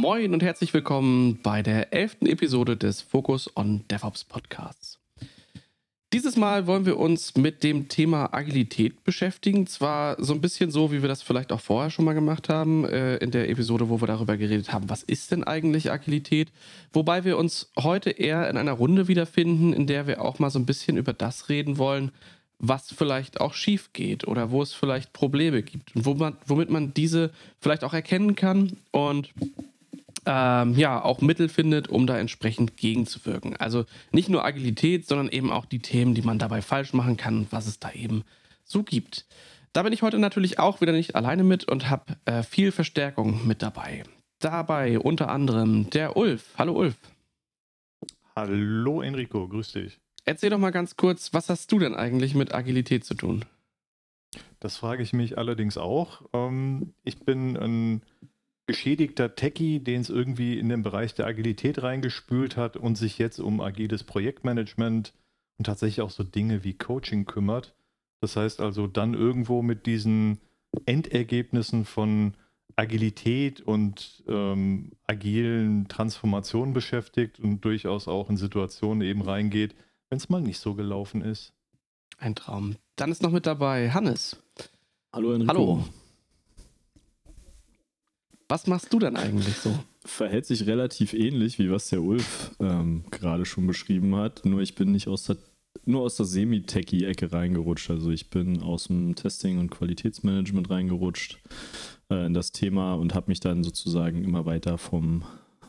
Moin und herzlich willkommen bei der 11. Episode des Focus on DevOps Podcasts. Dieses Mal wollen wir uns mit dem Thema Agilität beschäftigen. Zwar so ein bisschen so, wie wir das vielleicht auch vorher schon mal gemacht haben, in der Episode, wo wir darüber geredet haben, was ist denn eigentlich Agilität? Wobei wir uns heute eher in einer Runde wiederfinden, in der wir auch mal so ein bisschen über das reden wollen, was vielleicht auch schief geht oder wo es vielleicht Probleme gibt und womit man diese vielleicht auch erkennen kann und auch Mittel findet, um da entsprechend gegenzuwirken. Also nicht nur Agilität, sondern eben auch die Themen, die man dabei falsch machen kann und was es da eben so gibt. Da bin ich heute natürlich auch wieder nicht alleine mit und habe viel Verstärkung mit dabei. Dabei unter anderem der Ulf. Hallo Ulf. Hallo Enrico, grüß dich. Erzähl doch mal ganz kurz, was hast du denn eigentlich mit Agilität zu tun? Das frage ich mich allerdings auch. Ich bin ein geschädigter Techie, den es irgendwie in den Bereich der Agilität reingespült hat und sich jetzt um agiles Projektmanagement und tatsächlich auch so Dinge wie Coaching kümmert. Das heißt also dann irgendwo mit diesen Endergebnissen von Agilität und agilen Transformationen beschäftigt und durchaus auch in Situationen eben reingeht, wenn es mal nicht so gelaufen ist. Ein Traum. Dann ist noch mit dabei Hannes. Hallo Enrico. Hallo. Was machst du denn eigentlich so? Verhält sich relativ ähnlich, wie was der Ulf gerade schon beschrieben hat. Nur ich bin nicht nur aus der Semi-Techie-Ecke reingerutscht. Also ich bin aus dem Testing und Qualitätsmanagement reingerutscht in das Thema und habe mich dann sozusagen immer weiter vom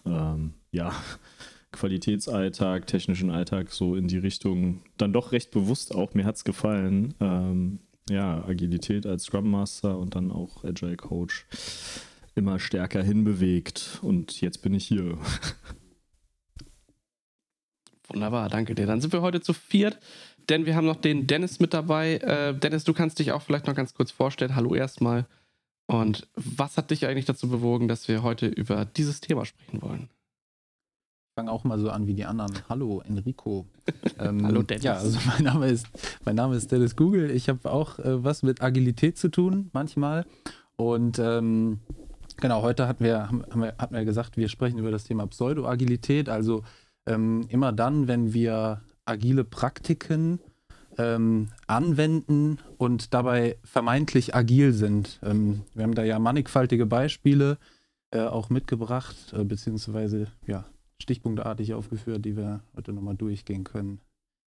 Qualitätsalltag, technischen Alltag so in die Richtung, dann doch recht bewusst auch, mir hat es gefallen, Agilität als Scrum Master und dann auch Agile Coach immer stärker hinbewegt und jetzt bin ich hier. Wunderbar, danke dir. Dann sind wir heute zu viert, denn wir haben noch den Dennis mit dabei. Dennis, du kannst dich auch vielleicht noch ganz kurz vorstellen. Hallo erstmal. Und was hat dich eigentlich dazu bewogen, dass wir heute über dieses Thema sprechen wollen? Ich fange auch mal so an wie die anderen. Hallo Enrico. Hallo Dennis. Ja, also mein Name ist Dennis Google. Ich habe auch was mit Agilität zu tun, manchmal. Und genau, heute hatten wir gesagt, wir sprechen über das Thema Pseudo-Agilität. Also immer dann, wenn wir agile Praktiken anwenden und dabei vermeintlich agil sind. Wir haben da ja mannigfaltige Beispiele auch mitgebracht, beziehungsweise stichpunktartig aufgeführt, die wir heute nochmal durchgehen können.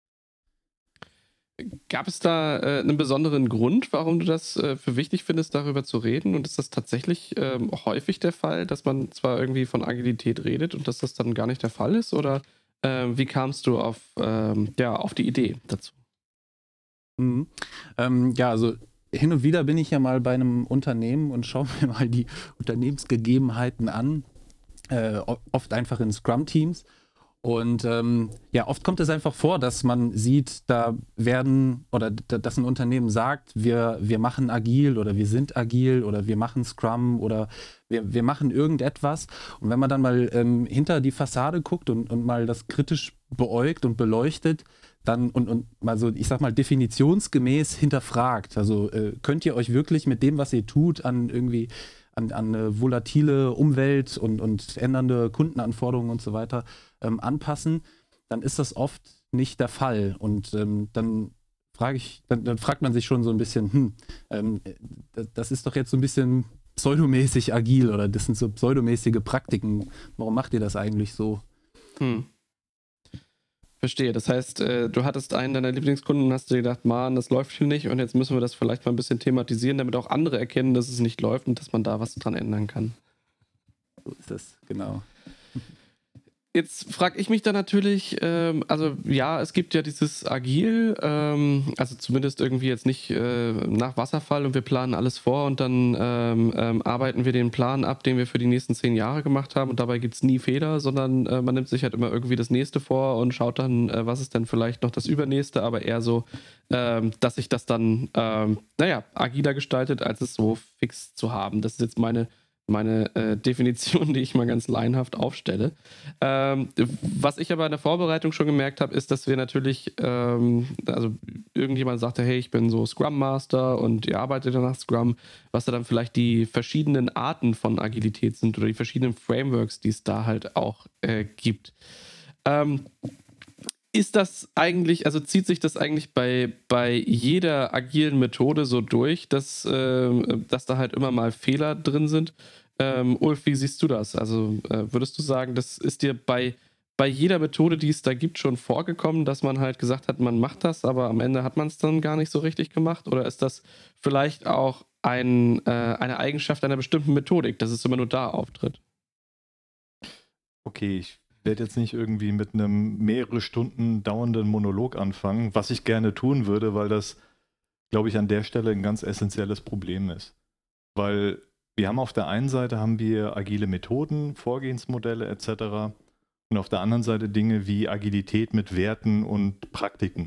Gab es da einen besonderen Grund, warum du das für wichtig findest, darüber zu reden? Und ist das tatsächlich häufig der Fall, dass man zwar irgendwie von Agilität redet und dass das dann gar nicht der Fall ist? Oder wie kamst du auf die Idee dazu? Also hin und wieder bin ich ja mal bei einem Unternehmen und schaue mir mal die Unternehmensgegebenheiten an. Oft einfach in Scrum-Teams. Und oft kommt es einfach vor, dass man sieht, dass ein Unternehmen sagt, wir machen agil oder wir sind agil oder wir machen Scrum oder wir machen irgendetwas. Und wenn man dann mal hinter die Fassade guckt und mal das kritisch beäugt und beleuchtet, dann und mal so, ich sag mal, definitionsgemäß hinterfragt. Also könnt ihr euch wirklich mit dem, was ihr tut, an eine volatile Umwelt und ändernde Kundenanforderungen und so weiter anpassen, dann ist das oft nicht der Fall. Und dann fragt man sich schon so ein bisschen, das ist doch jetzt so ein bisschen pseudomäßig agil oder das sind so pseudomäßige Praktiken. Warum macht ihr das eigentlich so? Verstehe. Das heißt, du hattest einen deiner Lieblingskunden und hast dir gedacht, Mann, das läuft hier nicht und jetzt müssen wir das vielleicht mal ein bisschen thematisieren, damit auch andere erkennen, dass es nicht läuft und dass man da was dran ändern kann. So ist es, genau. Jetzt frage ich mich da natürlich, es gibt ja dieses Agil, also zumindest irgendwie jetzt nicht nach Wasserfall und wir planen alles vor und dann arbeiten wir den Plan ab, den wir für die nächsten 10 Jahre gemacht haben und dabei gibt es nie Fehler, sondern man nimmt sich halt immer irgendwie das nächste vor und schaut dann, was ist denn vielleicht noch das übernächste, aber eher so, dass sich das dann, agiler gestaltet, als es so fix zu haben. Das ist jetzt meine meine Definition, die ich mal ganz laienhaft aufstelle. Was ich aber in der Vorbereitung schon gemerkt habe, ist, dass wir natürlich, also irgendjemand sagte, hey, ich bin so Scrum Master und ihr arbeitet ja nach Scrum, was da dann vielleicht die verschiedenen Arten von Agilität sind oder die verschiedenen Frameworks, die es da halt auch gibt. Ist das eigentlich, also zieht sich das eigentlich bei jeder agilen Methode so durch, dass da halt immer mal Fehler drin sind? Ulf, wie siehst du das? Also würdest du sagen, das ist dir bei jeder Methode, die es da gibt, schon vorgekommen, dass man halt gesagt hat, man macht das, aber am Ende hat man es dann gar nicht so richtig gemacht? Oder ist das vielleicht auch eine Eigenschaft einer bestimmten Methodik, dass es immer nur da auftritt? Okay, ich werde jetzt nicht irgendwie mit einem mehrere Stunden dauernden Monolog anfangen, was ich gerne tun würde, weil das, glaube ich, an der Stelle ein ganz essentielles Problem ist. Weil wir haben auf der einen Seite haben wir agile Methoden, Vorgehensmodelle etc. und auf der anderen Seite Dinge wie Agilität mit Werten und Praktiken.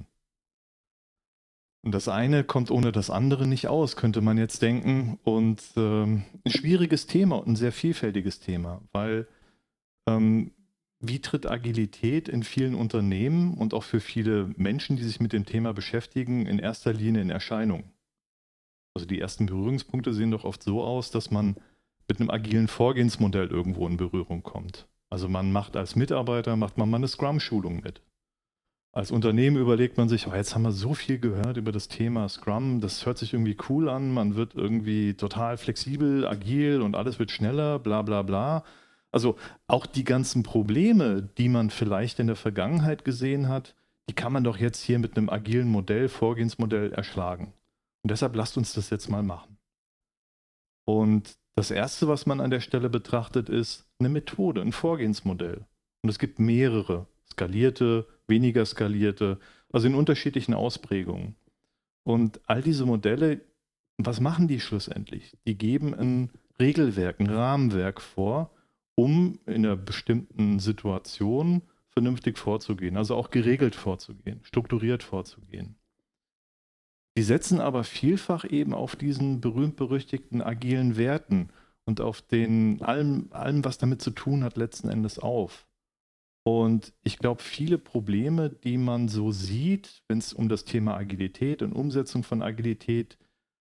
Und das eine kommt ohne das andere nicht aus, könnte man jetzt denken. Und ein schwieriges Thema und ein sehr vielfältiges Thema, weil wie tritt Agilität in vielen Unternehmen und auch für viele Menschen, die sich mit dem Thema beschäftigen, in erster Linie in Erscheinung? Also die ersten Berührungspunkte sehen doch oft so aus, dass man mit einem agilen Vorgehensmodell irgendwo in Berührung kommt. Also man macht als Mitarbeiter, macht man mal eine Scrum-Schulung mit. Als Unternehmen überlegt man sich, oh, jetzt haben wir so viel gehört über das Thema Scrum, das hört sich irgendwie cool an, man wird irgendwie total flexibel, agil und alles wird schneller, bla bla bla. Also auch die ganzen Probleme, die man vielleicht in der Vergangenheit gesehen hat, die kann man doch jetzt hier mit einem agilen Modell, Vorgehensmodell erschlagen. Und deshalb lasst uns das jetzt mal machen. Und das Erste, was man an der Stelle betrachtet, ist eine Methode, ein Vorgehensmodell. Und es gibt mehrere, skalierte, weniger skalierte, also in unterschiedlichen Ausprägungen. Und all diese Modelle, was machen die schlussendlich? Die geben ein Regelwerk, ein Rahmenwerk vor, um in einer bestimmten Situation vernünftig vorzugehen, also auch geregelt vorzugehen, strukturiert vorzugehen. Die setzen aber vielfach eben auf diesen berühmt-berüchtigten agilen Werten und auf allem, was damit zu tun hat, letzten Endes auf. Und ich glaube, viele Probleme, die man so sieht, wenn es um das Thema Agilität und Umsetzung von Agilität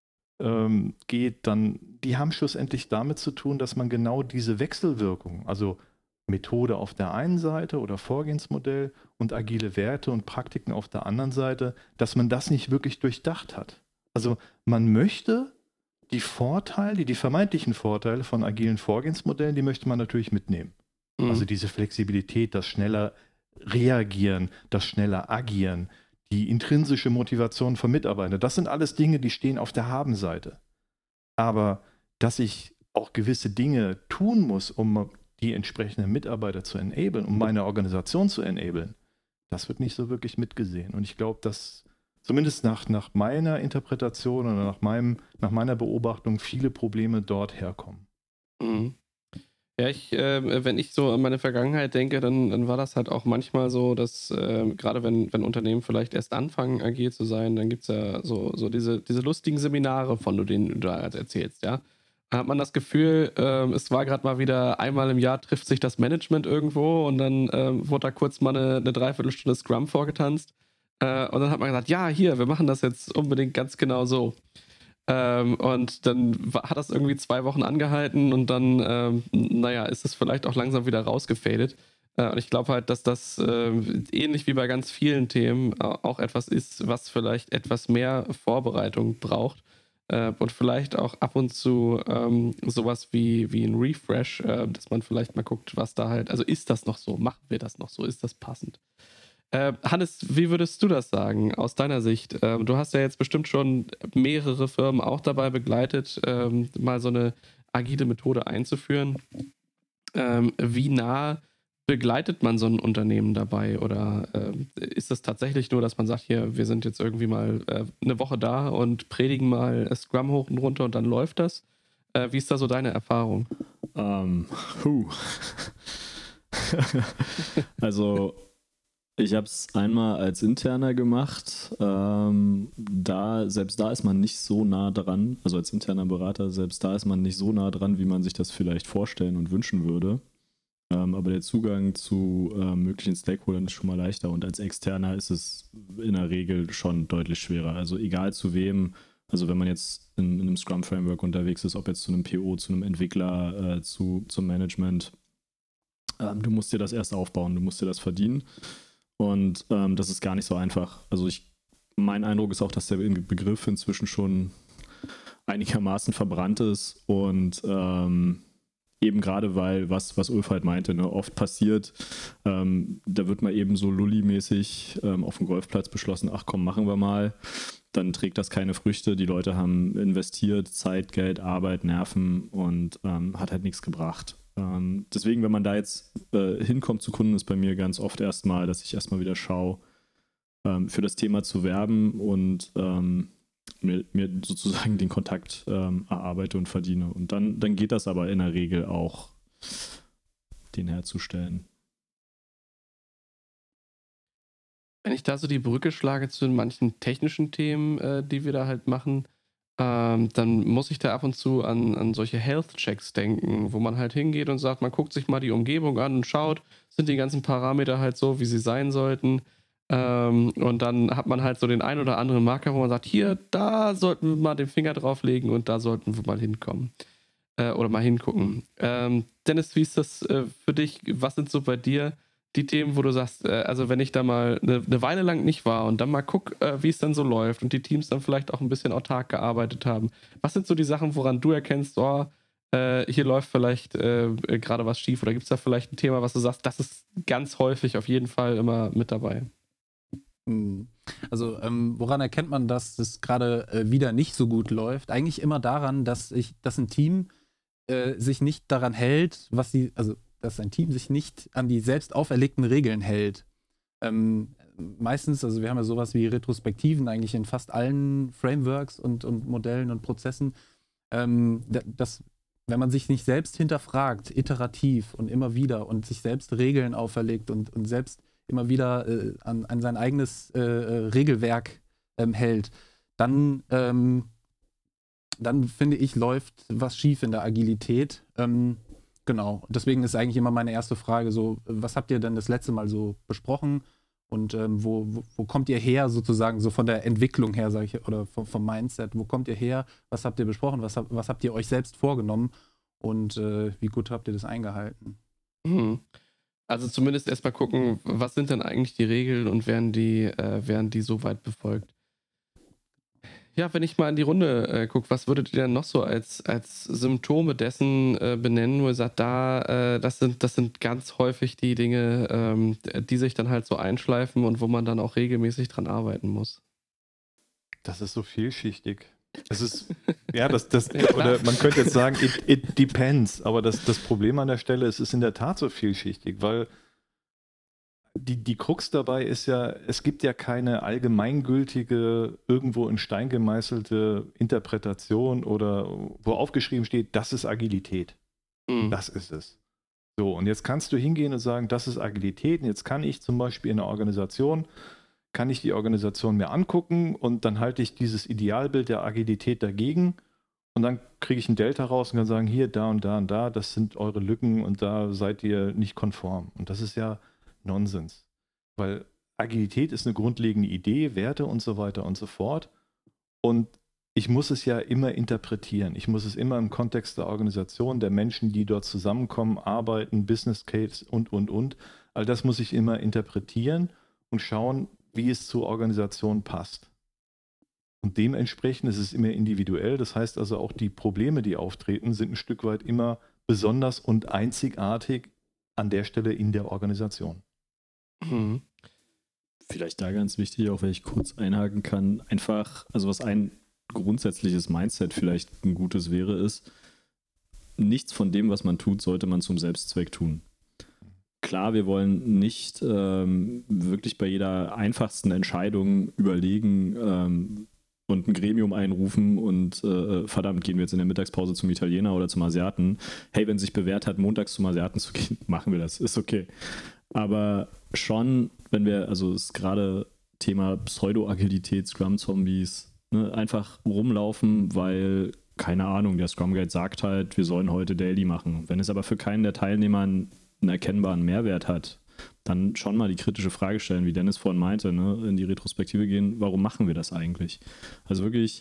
geht, dann, die haben schlussendlich damit zu tun, dass man genau diese Wechselwirkung, also Methode auf der einen Seite oder Vorgehensmodell und agile Werte und Praktiken auf der anderen Seite, dass man das nicht wirklich durchdacht hat. Also man möchte die Vorteile, die vermeintlichen Vorteile von agilen Vorgehensmodellen, die möchte man natürlich mitnehmen. Mhm. Also diese Flexibilität, das schneller Reagieren, das schneller Agieren, die intrinsische Motivation von Mitarbeitern, das sind alles Dinge, die stehen auf der Habenseite. Aber dass ich auch gewisse Dinge tun muss, um die entsprechenden Mitarbeiter zu enablen, um meine Organisation zu enablen, das wird nicht so wirklich mitgesehen. Und ich glaube, dass zumindest nach meiner Interpretation oder nach meiner Beobachtung viele Probleme dort herkommen. Mhm. Ja, wenn ich so an meine Vergangenheit denke, dann war das halt auch manchmal so, dass gerade wenn Unternehmen vielleicht erst anfangen, agil zu sein, dann gibt es ja so diese lustigen Seminare, von denen du da erzählst, ja. Da hat man das Gefühl, es war gerade mal wieder einmal im Jahr trifft sich das Management irgendwo und dann wurde da kurz mal eine Dreiviertelstunde Scrum vorgetanzt. Und dann hat man gesagt, ja, hier, wir machen das jetzt unbedingt ganz genau so. Und dann hat das irgendwie 2 Wochen angehalten und dann, ist es vielleicht auch langsam wieder rausgefadet. Und ich glaube halt, dass das ähnlich wie bei ganz vielen Themen auch etwas ist, was vielleicht etwas mehr Vorbereitung braucht. Und vielleicht auch ab und zu sowas wie ein Refresh, dass man vielleicht mal guckt, was da halt, also ist das noch so, machen wir das noch so, ist das passend? Hannes, wie würdest du das sagen, aus deiner Sicht? Du hast ja jetzt bestimmt schon mehrere Firmen auch dabei begleitet, mal so eine agile Methode einzuführen. Wie nah begleitet man so ein Unternehmen dabei? Oder ist es tatsächlich nur, dass man sagt, hier, wir sind jetzt irgendwie mal eine Woche da und predigen mal Scrum hoch und runter und dann läuft das? Wie ist da so deine Erfahrung? Also Ich habe es einmal als Interner gemacht. Selbst da ist man nicht so nah dran, also als interner Berater, selbst da ist man nicht so nah dran, wie man sich das vielleicht vorstellen und wünschen würde. Aber der Zugang zu möglichen Stakeholdern ist schon mal leichter und als Externer ist es in der Regel schon deutlich schwerer. Also egal zu wem, also wenn man jetzt in einem Scrum-Framework unterwegs ist, ob jetzt zu einem PO, zu einem Entwickler, zum Management, du musst dir das erst aufbauen, du musst dir das verdienen. Und das ist gar nicht so einfach. Also mein Eindruck ist auch, dass der Begriff inzwischen schon einigermaßen verbrannt ist und eben gerade weil, was Ulf halt meinte, ne, oft passiert, da wird mal eben so Lulli-mäßig auf dem Golfplatz beschlossen, ach komm, machen wir mal. Dann trägt das keine Früchte. Die Leute haben investiert, Zeit, Geld, Arbeit, Nerven und hat halt nichts gebracht. Deswegen, wenn man da jetzt hinkommt zu Kunden, ist bei mir ganz oft erstmal, dass ich erstmal wieder schaue, für das Thema zu werben und mir sozusagen den Kontakt erarbeite und verdiene. Und dann geht das aber in der Regel auch, den herzustellen. Wenn ich da so die Brücke schlage zu manchen technischen Themen, die wir da halt machen, dann muss ich da ab und zu an solche Health-Checks denken, wo man halt hingeht und sagt, man guckt sich mal die Umgebung an und schaut, sind die ganzen Parameter halt so, wie sie sein sollten. Und dann hat man halt so den ein oder anderen Marker, wo man sagt, hier, da sollten wir mal den Finger drauflegen und da sollten wir mal hinkommen. Oder mal hingucken. Dennis, wie ist das für dich? Was sind so bei dir die Themen, wo du sagst, also wenn ich da mal eine Weile lang nicht war und dann mal guck, wie es dann so läuft und die Teams dann vielleicht auch ein bisschen autark gearbeitet haben. Was sind so die Sachen, woran du erkennst, hier läuft vielleicht gerade was schief oder gibt es da vielleicht ein Thema, was du sagst, das ist ganz häufig auf jeden Fall immer mit dabei? Also woran erkennt man, dass es gerade wieder nicht so gut läuft? Eigentlich immer daran, dass ein Team sich nicht daran hält, dass ein Team sich nicht an die selbst auferlegten Regeln hält. Meistens, also wir haben ja sowas wie Retrospektiven eigentlich in fast allen Frameworks und Modellen und Prozessen, wenn man sich nicht selbst hinterfragt, iterativ und immer wieder und sich selbst Regeln auferlegt und selbst immer wieder an sein eigenes Regelwerk hält, dann finde ich, läuft was schief in der Agilität. Genau, deswegen ist eigentlich immer meine erste Frage so, was habt ihr denn das letzte Mal so besprochen und wo kommt ihr her sozusagen, so von der Entwicklung her, sage ich, oder vom Mindset, wo kommt ihr her, was habt ihr besprochen, was habt ihr euch selbst vorgenommen und wie gut habt ihr das eingehalten? Also zumindest erstmal gucken, was sind denn eigentlich die Regeln und werden die so weit befolgt? Ja, wenn ich mal in die Runde gucke, was würdet ihr denn noch so als Symptome dessen benennen, wo ihr sagt, das sind ganz häufig die Dinge, die sich dann halt so einschleifen und wo man dann auch regelmäßig dran arbeiten muss? Das ist so vielschichtig. Es ist, ja, oder man könnte jetzt sagen, it depends, aber das Problem an der Stelle ist, es ist in der Tat so vielschichtig, weil die Krux dabei ist ja, es gibt ja keine allgemeingültige, irgendwo in Stein gemeißelte Interpretation oder wo aufgeschrieben steht, das ist Agilität. Das ist es. So, und jetzt kannst du hingehen und sagen, das ist Agilität. Und jetzt kann ich zum Beispiel in einer Organisation, kann ich die Organisation mir angucken und dann halte ich dieses Idealbild der Agilität dagegen und dann kriege ich ein Delta raus und kann sagen, hier, da und da und da, das sind eure Lücken und da seid ihr nicht konform. Und das ist ja Nonsens, weil Agilität ist eine grundlegende Idee, Werte und so weiter und so fort und ich muss es ja immer interpretieren, ich muss es immer im Kontext der Organisation, der Menschen, die dort zusammenkommen, arbeiten, Business Case und, all das muss ich immer interpretieren und schauen, wie es zur Organisation passt. Und dementsprechend ist es immer individuell, das heißt also auch die Probleme, die auftreten, sind ein Stück weit immer besonders und einzigartig an der Stelle in der Organisation. Vielleicht da ganz wichtig, auch wenn ich kurz einhaken kann, einfach, also was ein grundsätzliches Mindset vielleicht ein gutes wäre, ist, nichts von dem, was man tut, sollte man zum Selbstzweck tun. Klar, wir wollen nicht wirklich bei jeder einfachsten Entscheidung überlegen und ein Gremium einrufen und verdammt, gehen wir jetzt in der Mittagspause zum Italiener oder zum Asiaten. Hey, wenn sich bewährt hat, montags zum Asiaten zu gehen, machen wir das, ist okay. Aber schon, also es ist gerade Thema Pseudo-Agilität, Scrum-Zombies, ne, einfach rumlaufen, weil, keine Ahnung, der Scrum Guide sagt halt, wir sollen heute Daily machen. Wenn es aber für keinen der Teilnehmer einen erkennbaren Mehrwert hat, dann schon mal die kritische Frage stellen, wie Dennis vorhin meinte, ne, in die Retrospektive gehen, warum machen wir das eigentlich? Also wirklich,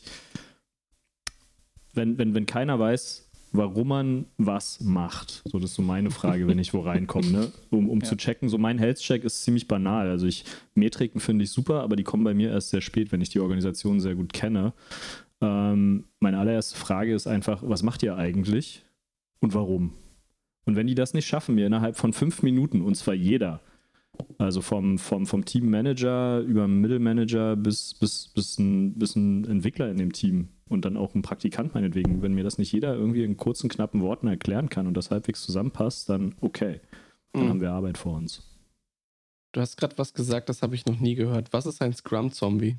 wenn keiner weiß, warum man was macht, so das ist so meine Frage, wenn ich wo reinkomme, ne, um zu checken, so mein Health-Check ist ziemlich banal, also Metriken finde ich super, aber die kommen bei mir erst sehr spät, wenn ich die Organisation sehr gut kenne. Meine allererste Frage ist einfach, was macht ihr eigentlich und warum? Und wenn die das nicht schaffen, mir innerhalb von 5 Minuten, und zwar jeder, also vom Teammanager über Mittelmanager bis ein Entwickler in dem Team und dann auch ein Praktikant meinetwegen, wenn mir das nicht jeder irgendwie in kurzen, knappen Worten erklären kann und das halbwegs zusammenpasst, dann okay, dann haben wir Arbeit vor uns. Du hast gerade was gesagt, das habe ich noch nie gehört. Was ist ein Scrum-Zombie?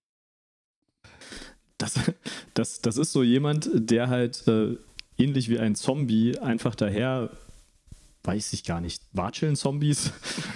Das ist so jemand, der halt ähnlich wie ein Zombie einfach daher, weiß ich gar nicht, Watscheln-Zombies,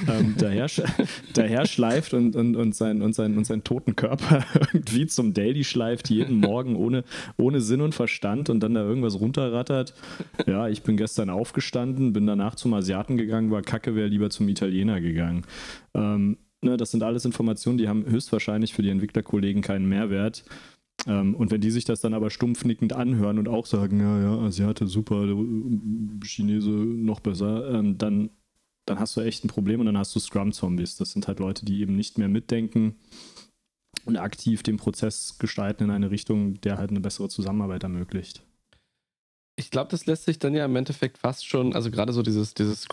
daher schleift und seinen toten Körper irgendwie zum Daily schleift, jeden Morgen ohne Sinn und Verstand und dann da irgendwas runterrattert. Ja, ich bin gestern aufgestanden, bin danach zum Asiaten gegangen, war kacke, wäre lieber zum Italiener gegangen. Das sind alles Informationen, die haben höchstwahrscheinlich für die Entwicklerkollegen keinen Mehrwert. Und wenn die sich das dann aber stumpfnickend anhören und auch sagen, ja, Asiate super, Chinese noch besser, dann hast du echt ein Problem und dann hast du Scrum-Zombies. Das sind halt Leute, die eben nicht mehr mitdenken und aktiv den Prozess gestalten in eine Richtung, der halt eine bessere Zusammenarbeit ermöglicht. Ich glaube, das lässt sich dann ja im Endeffekt fast schon, also gerade so dieses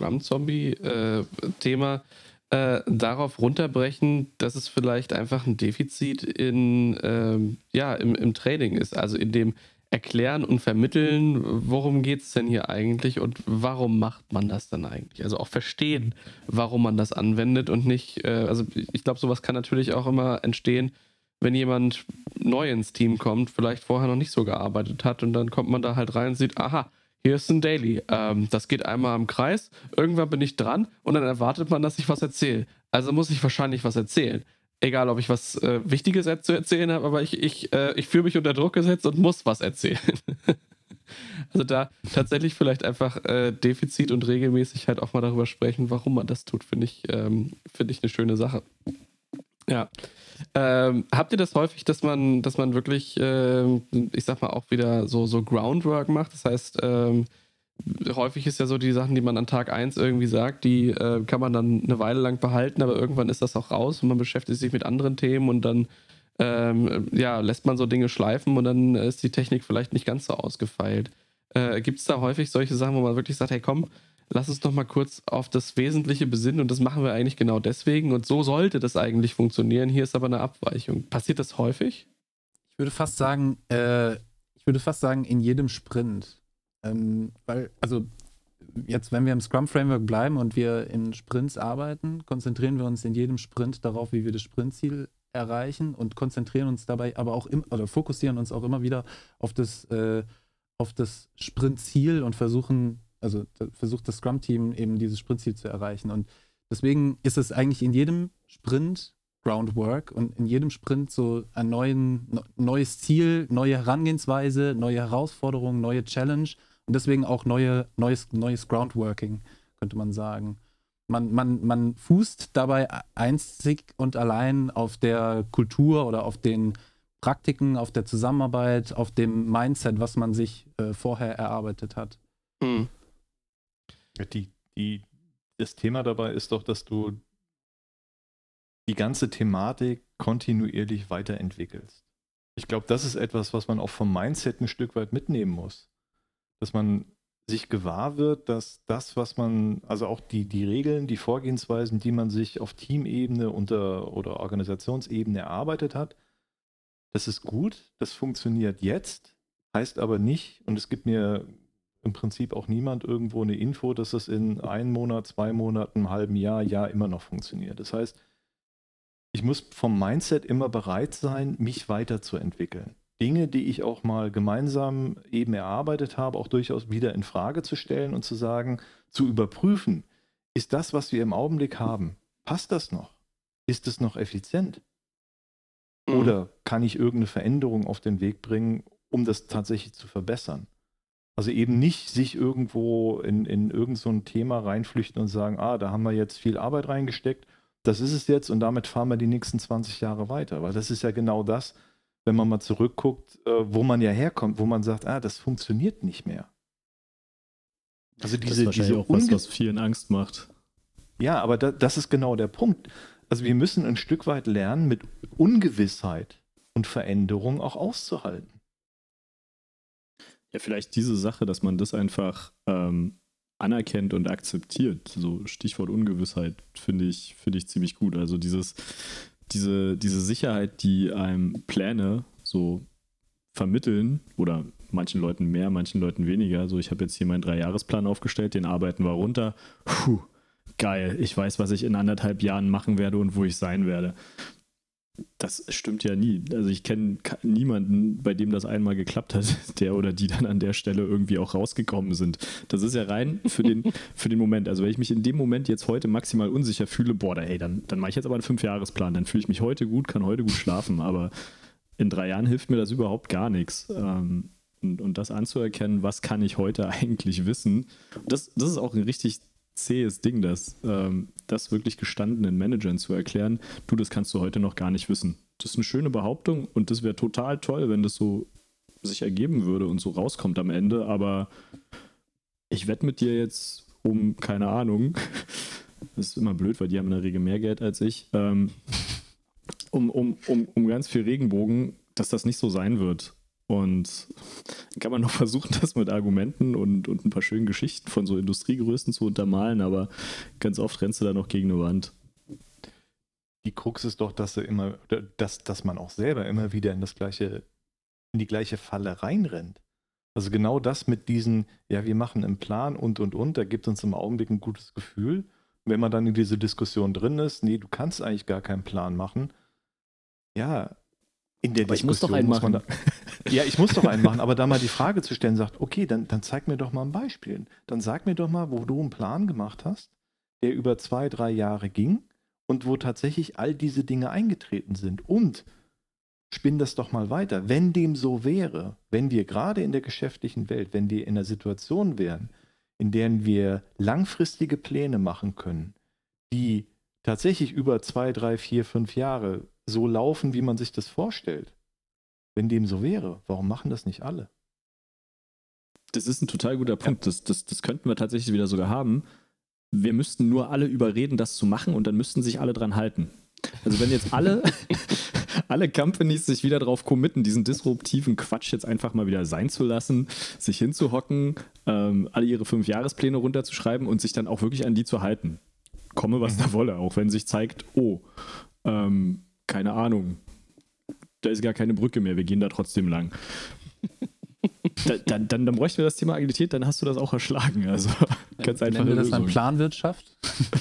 Scrum-Zombie-Thema, darauf runterbrechen, dass es vielleicht einfach ein Defizit im Training ist. Also in dem Erklären und Vermitteln, worum geht es denn hier eigentlich und warum macht man das dann eigentlich? Also auch verstehen, warum man das anwendet und nicht, also ich glaube, sowas kann natürlich auch immer entstehen, wenn jemand neu ins Team kommt, vielleicht vorher noch nicht so gearbeitet hat und dann kommt man da halt rein und sieht, aha, hier ist ein Daily. Das geht einmal im Kreis, irgendwann bin ich dran und dann erwartet man, dass ich was erzähle. Also muss ich wahrscheinlich was erzählen. Egal, ob ich was Wichtiges zu erzählen habe, aber ich fühle mich unter Druck gesetzt und muss was erzählen. Also da tatsächlich vielleicht einfach Defizit und regelmäßig halt auch mal darüber sprechen, warum man das tut, finde ich eine schöne Sache. Ja. Habt ihr das häufig, dass man wirklich, ich sag mal, auch wieder so Groundwork macht? Das heißt, häufig ist ja so die Sachen, die man an Tag 1 irgendwie sagt, die kann man dann eine Weile lang behalten, aber irgendwann ist das auch raus und man beschäftigt sich mit anderen Themen und dann lässt man so Dinge schleifen und dann ist die Technik vielleicht nicht ganz so ausgefeilt. Gibt es da häufig solche Sachen, wo man wirklich sagt, hey komm, lass uns noch mal kurz auf das Wesentliche besinnen und das machen wir eigentlich genau deswegen und so sollte das eigentlich funktionieren. Hier ist aber eine Abweichung. Passiert das häufig? Ich würde fast sagen, in jedem Sprint. Weil, also jetzt, wenn wir im Scrum-Framework bleiben und wir in Sprints arbeiten, konzentrieren wir uns in jedem Sprint darauf, wie wir das Sprintziel erreichen und konzentrieren uns dabei aber auch fokussieren uns auch immer wieder auf das Sprintziel und versucht das Scrum-Team eben dieses Sprintziel zu erreichen. Und deswegen ist es eigentlich in jedem Sprint Groundwork und in jedem Sprint so ein neues Ziel, neue Herangehensweise, neue Herausforderungen, neue Challenge und deswegen auch neues Groundworking, könnte man sagen. Man fußt dabei einzig und allein auf der Kultur oder auf den Praktiken, auf der Zusammenarbeit, auf dem Mindset, was man sich vorher erarbeitet hat. Mhm. Das Thema dabei ist doch, dass du die ganze Thematik kontinuierlich weiterentwickelst. Ich glaube, das ist etwas, was man auch vom Mindset ein Stück weit mitnehmen muss. Dass man sich gewahr wird, dass das, was man, also auch die Regeln, die Vorgehensweisen, die man sich auf Teamebene oder Organisationsebene erarbeitet hat, das ist gut, das funktioniert jetzt, heißt aber nicht, und es gibt mir im Prinzip auch niemand irgendwo eine Info, dass es in 1 Monat, 2 Monaten, einem halben Jahr immer noch funktioniert. Das heißt, ich muss vom Mindset immer bereit sein, mich weiterzuentwickeln. Dinge, die ich auch mal gemeinsam eben erarbeitet habe, auch durchaus wieder in Frage zu stellen und zu sagen, zu überprüfen, ist das, was wir im Augenblick haben, passt das noch? Ist es noch effizient? Oder kann ich irgendeine Veränderung auf den Weg bringen, um das tatsächlich zu verbessern? Also eben nicht sich irgendwo in irgend so ein Thema reinflüchten und sagen, da haben wir jetzt viel Arbeit reingesteckt, das ist es jetzt und damit fahren wir die nächsten 20 Jahre weiter. Weil das ist ja genau das, wenn man mal zurückguckt, wo man ja herkommt, wo man sagt, das funktioniert nicht mehr. Also das ist wahrscheinlich auch was vielen Angst macht. Ja, aber das ist genau der Punkt. Also wir müssen ein Stück weit lernen, mit Ungewissheit und Veränderung auch auszuhalten. Ja, vielleicht diese Sache, dass man das einfach anerkennt und akzeptiert. So Stichwort Ungewissheit finde ich ziemlich gut. Also diese Sicherheit, die einem Pläne so vermitteln oder manchen Leuten mehr, manchen Leuten weniger. So, ich habe jetzt hier meinen 3-Jahresplan aufgestellt, den arbeiten wir runter. Geil, ich weiß, was ich in 1,5 Jahren machen werde und wo ich sein werde. Das stimmt ja nie. Also ich kenne niemanden, bei dem das einmal geklappt hat, der oder die dann an der Stelle irgendwie auch rausgekommen sind. Das ist ja rein für den Moment. Also wenn ich mich in dem Moment jetzt heute maximal unsicher fühle, dann mache ich jetzt aber einen 5-Jahresplan. Dann fühle ich mich heute gut, kann heute gut schlafen. Aber in 3 Jahren hilft mir das überhaupt gar nichts. Und das anzuerkennen, was kann ich heute eigentlich wissen, das ist auch ein richtig zähes Ding, das wirklich gestandenen Managern zu erklären, das kannst du heute noch gar nicht wissen. Das ist eine schöne Behauptung und das wäre total toll, wenn das so sich ergeben würde und so rauskommt am Ende, aber ich wette mit dir jetzt keine Ahnung, das ist immer blöd, weil die haben in der Regel mehr Geld als ich, um ganz viel Regenbogen, dass das nicht so sein wird. Und dann kann man noch versuchen, das mit Argumenten und ein paar schönen Geschichten von so Industriegrößen zu untermalen, aber ganz oft rennst du da noch gegen eine Wand. Die Krux ist doch, dass man auch selber immer wieder in die gleiche Falle reinrennt. Also genau das mit diesen, wir machen einen Plan und, da gibt uns im Augenblick ein gutes Gefühl. Wenn man dann in diese Diskussion drin ist, du kannst eigentlich gar keinen Plan machen. Ja, in der Diskussion muss man ich muss doch einen machen, aber da mal die Frage zu stellen, sagt, okay, dann zeig mir doch mal ein Beispiel. Dann sag mir doch mal, wo du einen Plan gemacht hast, der über 2-3 Jahre ging und wo tatsächlich all diese Dinge eingetreten sind. Und spinn das doch mal weiter. Wenn dem so wäre, wenn wir gerade in der geschäftlichen Welt, wenn wir in einer Situation wären, in der wir langfristige Pläne machen können, die tatsächlich über 2, 3, 4, 5 Jahre so laufen, wie man sich das vorstellt. Wenn dem so wäre, warum machen das nicht alle? Das ist ein total guter Punkt. Ja. Das könnten wir tatsächlich wieder sogar haben. Wir müssten nur alle überreden, das zu machen und dann müssten sich alle dran halten. Also wenn jetzt alle Companies sich wieder drauf committen, diesen disruptiven Quatsch jetzt einfach mal wieder sein zu lassen, sich hinzuhocken, alle ihre 5-Jahrespläne runterzuschreiben und sich dann auch wirklich an die zu halten. Komme, was da wolle. Auch wenn sich zeigt, keine Ahnung, da ist gar keine Brücke mehr, wir gehen da trotzdem lang. Dann bräuchten wir das Thema Agilität, dann hast du das auch erschlagen. Also ganz einfach. Nennen wir das dann Planwirtschaft?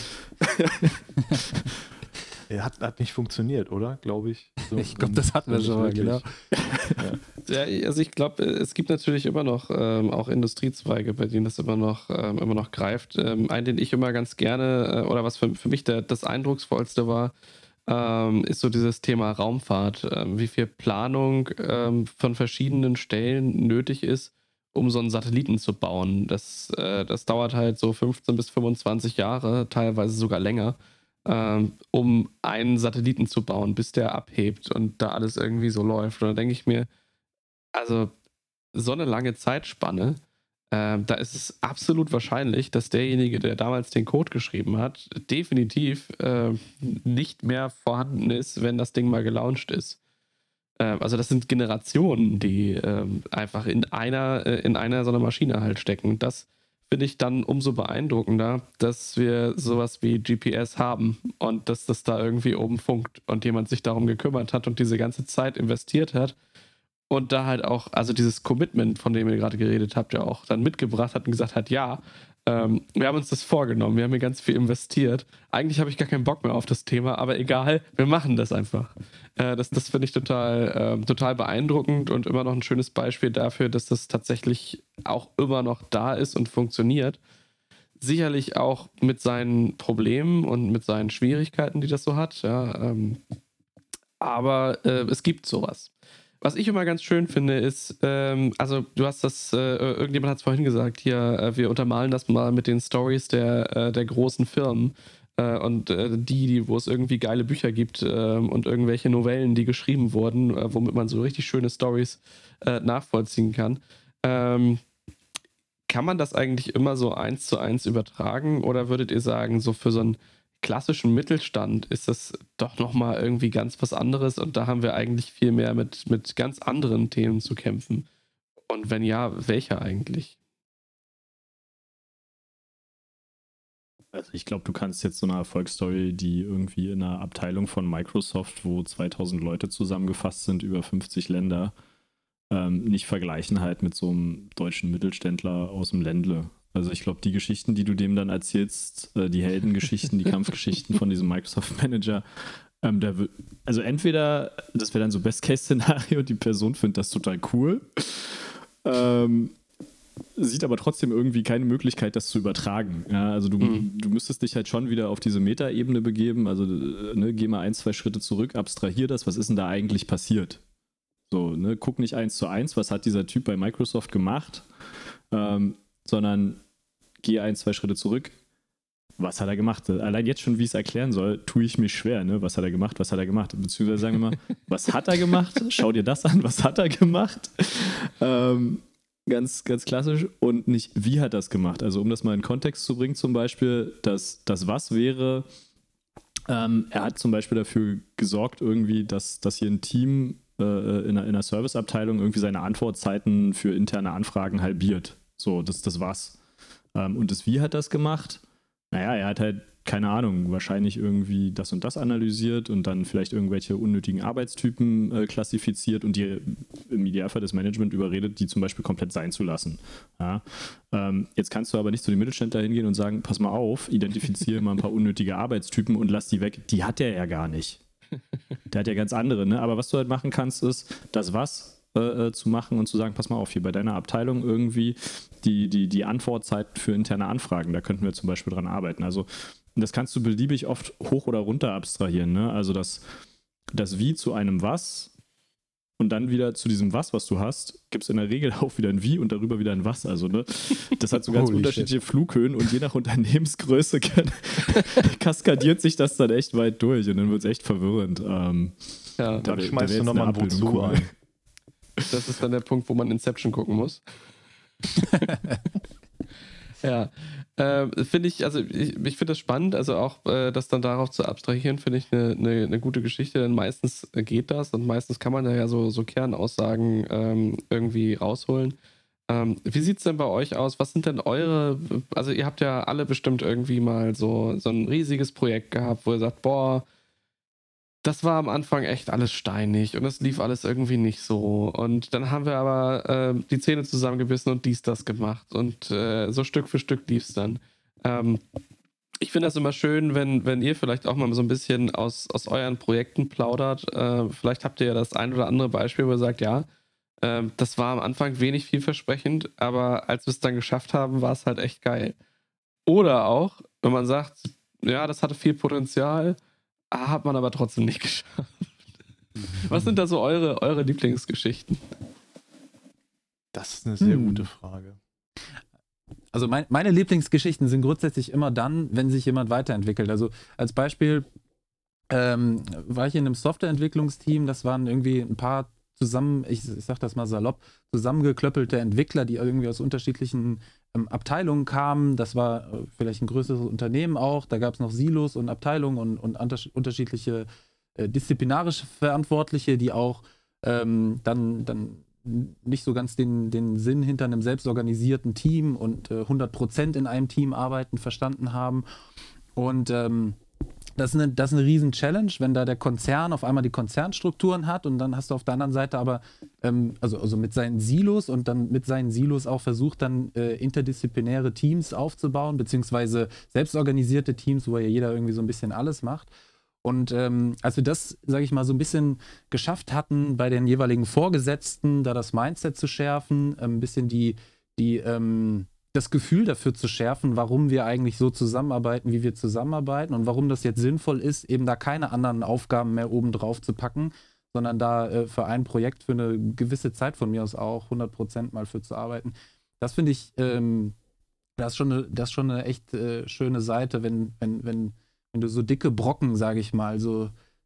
Hat nicht funktioniert, oder? Glaube ich. So, ich glaube, das hatten wir schon mal, genau. Ja, also ich glaube, es gibt natürlich immer noch auch Industriezweige, bei denen das immer noch greift. Einen, den ich immer ganz gerne, oder was für mich das Eindrucksvollste war, ist so dieses Thema Raumfahrt. Wie viel Planung von verschiedenen Stellen nötig ist, um so einen Satelliten zu bauen. Das dauert halt so 15 bis 25 Jahre, teilweise sogar länger, um einen Satelliten zu bauen, bis der abhebt und da alles irgendwie so läuft. Und da denke ich mir, also so eine lange Zeitspanne, da ist es absolut wahrscheinlich, dass derjenige, der damals den Code geschrieben hat, definitiv nicht mehr vorhanden ist, wenn das Ding mal gelauncht ist. Also das sind Generationen, die einfach in einer so einer Maschine halt stecken. Das finde ich dann umso beeindruckender, dass wir sowas wie GPS haben und dass das da irgendwie oben funkt und jemand sich darum gekümmert hat und diese ganze Zeit investiert hat und da halt auch, also dieses Commitment, von dem ihr gerade geredet habt, ja auch dann mitgebracht hat und gesagt hat, wir haben uns das vorgenommen, wir haben hier ganz viel investiert. Eigentlich habe ich gar keinen Bock mehr auf das Thema, aber egal, wir machen das einfach. Das finde ich total beeindruckend und immer noch ein schönes Beispiel dafür, dass das tatsächlich auch immer noch da ist und funktioniert. sicherlich auch mit seinen Problemen und mit seinen Schwierigkeiten, die das so hat. Ja, aber es gibt sowas. Was ich immer ganz schön finde, ist, also du hast das, irgendjemand hat es vorhin gesagt, hier, wir untermalen das mal mit den Stories der großen Firmen und wo es irgendwie geile Bücher gibt und irgendwelche Novellen, die geschrieben wurden, womit man so richtig schöne Stories nachvollziehen kann. Kann man das eigentlich immer so 1:1 übertragen oder würdet ihr sagen, so für so einen klassischen Mittelstand ist das doch nochmal irgendwie ganz was anderes und da haben wir eigentlich viel mehr mit ganz anderen Themen zu kämpfen? Und wenn ja, welche eigentlich? Also ich glaube, du kannst jetzt so eine Erfolgsstory, die irgendwie in einer Abteilung von Microsoft, wo 2000 Leute zusammengefasst sind, über 50 Länder, nicht vergleichen halt mit so einem deutschen Mittelständler aus dem Ländle. Also ich glaube, die Geschichten, die du dem dann erzählst, die Heldengeschichten, die Kampfgeschichten von diesem Microsoft-Manager, also entweder, das wäre dann so Best-Case-Szenario, die Person findet das total cool, sieht aber trotzdem irgendwie keine Möglichkeit, das zu übertragen. Ja, also du müsstest dich halt schon wieder auf diese Metaebene begeben, also geh mal 1-2 Schritte zurück, abstrahier das, was ist denn da eigentlich passiert? So, guck nicht 1:1, was hat dieser Typ bei Microsoft gemacht, sondern geh 1-2 Schritte zurück, was hat er gemacht? Allein jetzt schon, wie ich es erklären soll, tue ich mich schwer, ne? Was hat er gemacht, beziehungsweise sagen wir mal, was hat er gemacht? Schau dir das an, was hat er gemacht? Ganz, ganz klassisch und nicht, wie hat er das gemacht? Also um das mal in Kontext zu bringen, zum Beispiel, das was wäre, er hat zum Beispiel dafür gesorgt irgendwie, dass hier ein Team in einer Serviceabteilung irgendwie seine Antwortzeiten für interne Anfragen halbiert. So, das war's. Und das Wie hat das gemacht? Naja, er hat halt, keine Ahnung, wahrscheinlich irgendwie das und das analysiert und dann vielleicht irgendwelche unnötigen Arbeitstypen klassifiziert und die im Idealfall das Management überredet, die zum Beispiel komplett sein zu lassen. Ja? Jetzt kannst du aber nicht zu den Mittelständler hingehen und sagen, pass mal auf, identifiziere mal ein paar unnötige Arbeitstypen und lass die weg. Die hat er ja gar nicht. Der hat ja ganz andere, ne? Aber was du halt machen kannst, ist, das was zu machen und zu sagen, pass mal auf, hier bei deiner Abteilung irgendwie die Antwortzeiten für interne Anfragen, da könnten wir zum Beispiel dran arbeiten. Also das kannst du beliebig oft hoch oder runter abstrahieren, ne? Also das Wie zu einem Was und dann wieder zu diesem Was du hast, gibt es in der Regel auch wieder ein Wie und darüber wieder ein Was. Also, ne? Das hat so ganz unterschiedliche Flughöhen und je nach Unternehmensgröße kaskadiert sich das dann echt weit durch und dann wird es echt verwirrend. Dann schmeißt du nochmal ein Wozu ein. Das ist dann der Punkt, wo man Inception gucken muss. Ja, finde ich, also ich finde das spannend, also auch das dann darauf zu abstrahieren, finde ich eine gute Geschichte, denn meistens geht das und meistens kann man ja so Kernaussagen irgendwie rausholen. Wie sieht es denn bei euch aus? Was sind denn also ihr habt ja alle bestimmt irgendwie mal so ein riesiges Projekt gehabt, wo ihr sagt, boah, das war am Anfang echt alles steinig und es lief alles irgendwie nicht so. Und dann haben wir aber die Zähne zusammengebissen und das gemacht. Und so Stück für Stück lief es dann. Ich finde das immer schön, wenn ihr vielleicht auch mal so ein bisschen aus euren Projekten plaudert. Vielleicht habt ihr ja das ein oder andere Beispiel, wo ihr sagt, ja, das war am Anfang wenig vielversprechend, aber als wir es dann geschafft haben, war es halt echt geil. Oder auch, wenn man sagt, ja, das hatte viel Potenzial, hat man aber trotzdem nicht geschafft. Was sind da so eure Lieblingsgeschichten? Das ist eine sehr gute Frage. Also meine Lieblingsgeschichten sind grundsätzlich immer dann, wenn sich jemand weiterentwickelt. Also als Beispiel war ich in einem Softwareentwicklungsteam, das waren irgendwie ein paar ich sag das mal salopp, zusammengeklöppelte Entwickler, die irgendwie aus unterschiedlichen Abteilungen kamen. Das war vielleicht ein größeres Unternehmen auch. Da gab es noch Silos und Abteilungen und unterschiedliche disziplinarische Verantwortliche, die auch dann nicht so ganz den Sinn hinter einem selbstorganisierten Team und 100% in einem Team arbeiten verstanden haben. Und das ist eine riesen Challenge, wenn da der Konzern auf einmal die Konzernstrukturen hat und dann hast du auf der anderen Seite aber, also mit seinen Silos und dann mit seinen Silos auch versucht, dann interdisziplinäre Teams aufzubauen, beziehungsweise selbstorganisierte Teams, wo ja jeder irgendwie so ein bisschen alles macht. Und als wir das, sage ich mal, so ein bisschen geschafft hatten, bei den jeweiligen Vorgesetzten da das Mindset zu schärfen, ein bisschen die das Gefühl dafür zu schärfen, warum wir eigentlich so zusammenarbeiten, wie wir zusammenarbeiten und warum das jetzt sinnvoll ist, eben da keine anderen Aufgaben mehr oben drauf zu packen, sondern da für ein Projekt für eine gewisse Zeit von mir aus auch 100% mal für zu arbeiten. Das finde ich, das ist schon eine echt schöne Seite, wenn du so dicke Brocken, sage ich mal, so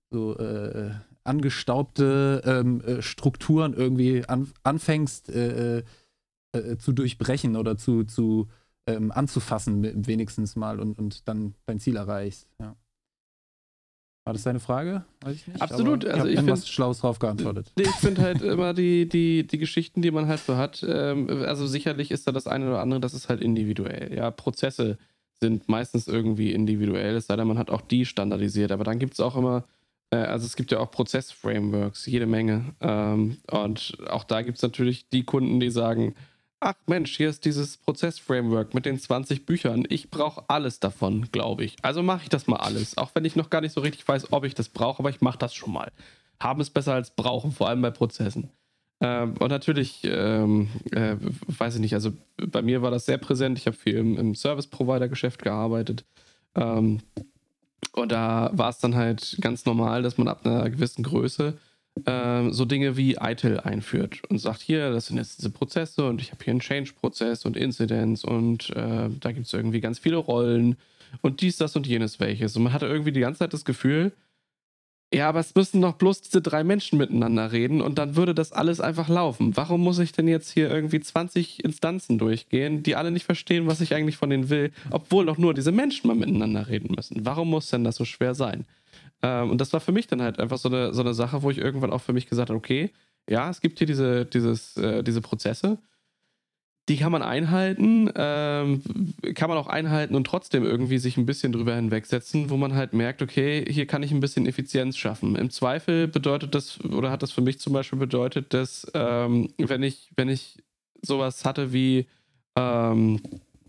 angestaubte Strukturen irgendwie anfängst zu durchbrechen oder zu anzufassen wenigstens mal und dann dein Ziel erreichst. Ja. War das deine Frage? Weiß ich nicht. Absolut. Aber Also ich ich habe was find- Schlaues drauf geantwortet. Nee, ich finde halt immer die Geschichten, die man halt so hat, also sicherlich ist da das eine oder andere, das ist halt individuell. Ja, Prozesse sind meistens irgendwie individuell, es sei denn, man hat auch die standardisiert. Aber dann gibt es auch immer, also es gibt ja auch Prozess-Frameworks, jede Menge. Und auch da gibt es natürlich die Kunden, die sagen, ach Mensch, hier ist dieses Prozess-Framework mit den 20 Büchern. Ich brauche alles davon, glaube ich. Also mache ich das mal alles. Auch wenn ich noch gar nicht so richtig weiß, ob ich das brauche, aber ich mache das schon mal. Haben ist besser als brauchen, vor allem bei Prozessen. Und natürlich, weiß ich nicht, also bei mir war das sehr präsent. Ich habe viel im Service-Provider-Geschäft gearbeitet. Und da war es dann halt ganz normal, dass man ab einer gewissen Größe so Dinge wie ITIL einführt und sagt, hier, das sind jetzt diese Prozesse und ich habe hier einen Change-Prozess und Incidents und da gibt es irgendwie ganz viele Rollen und dies, das und jenes welches. Und man hatte irgendwie die ganze Zeit das Gefühl, ja, aber es müssen doch bloß diese 3 Menschen miteinander reden und dann würde das alles einfach laufen. Warum muss ich denn jetzt hier irgendwie 20 Instanzen durchgehen, die alle nicht verstehen, was ich eigentlich von denen will, obwohl doch nur diese Menschen mal miteinander reden müssen? Warum muss denn das so schwer sein? Und das war für mich dann halt einfach so eine Sache, wo ich irgendwann auch für mich gesagt habe, okay, ja, es gibt hier diese Prozesse, die kann man einhalten, kann man auch einhalten und trotzdem irgendwie sich ein bisschen drüber hinwegsetzen, wo man halt merkt, okay, hier kann ich ein bisschen Effizienz schaffen. Im Zweifel bedeutet das, oder hat das für mich zum Beispiel bedeutet, dass wenn ich sowas hatte wie einen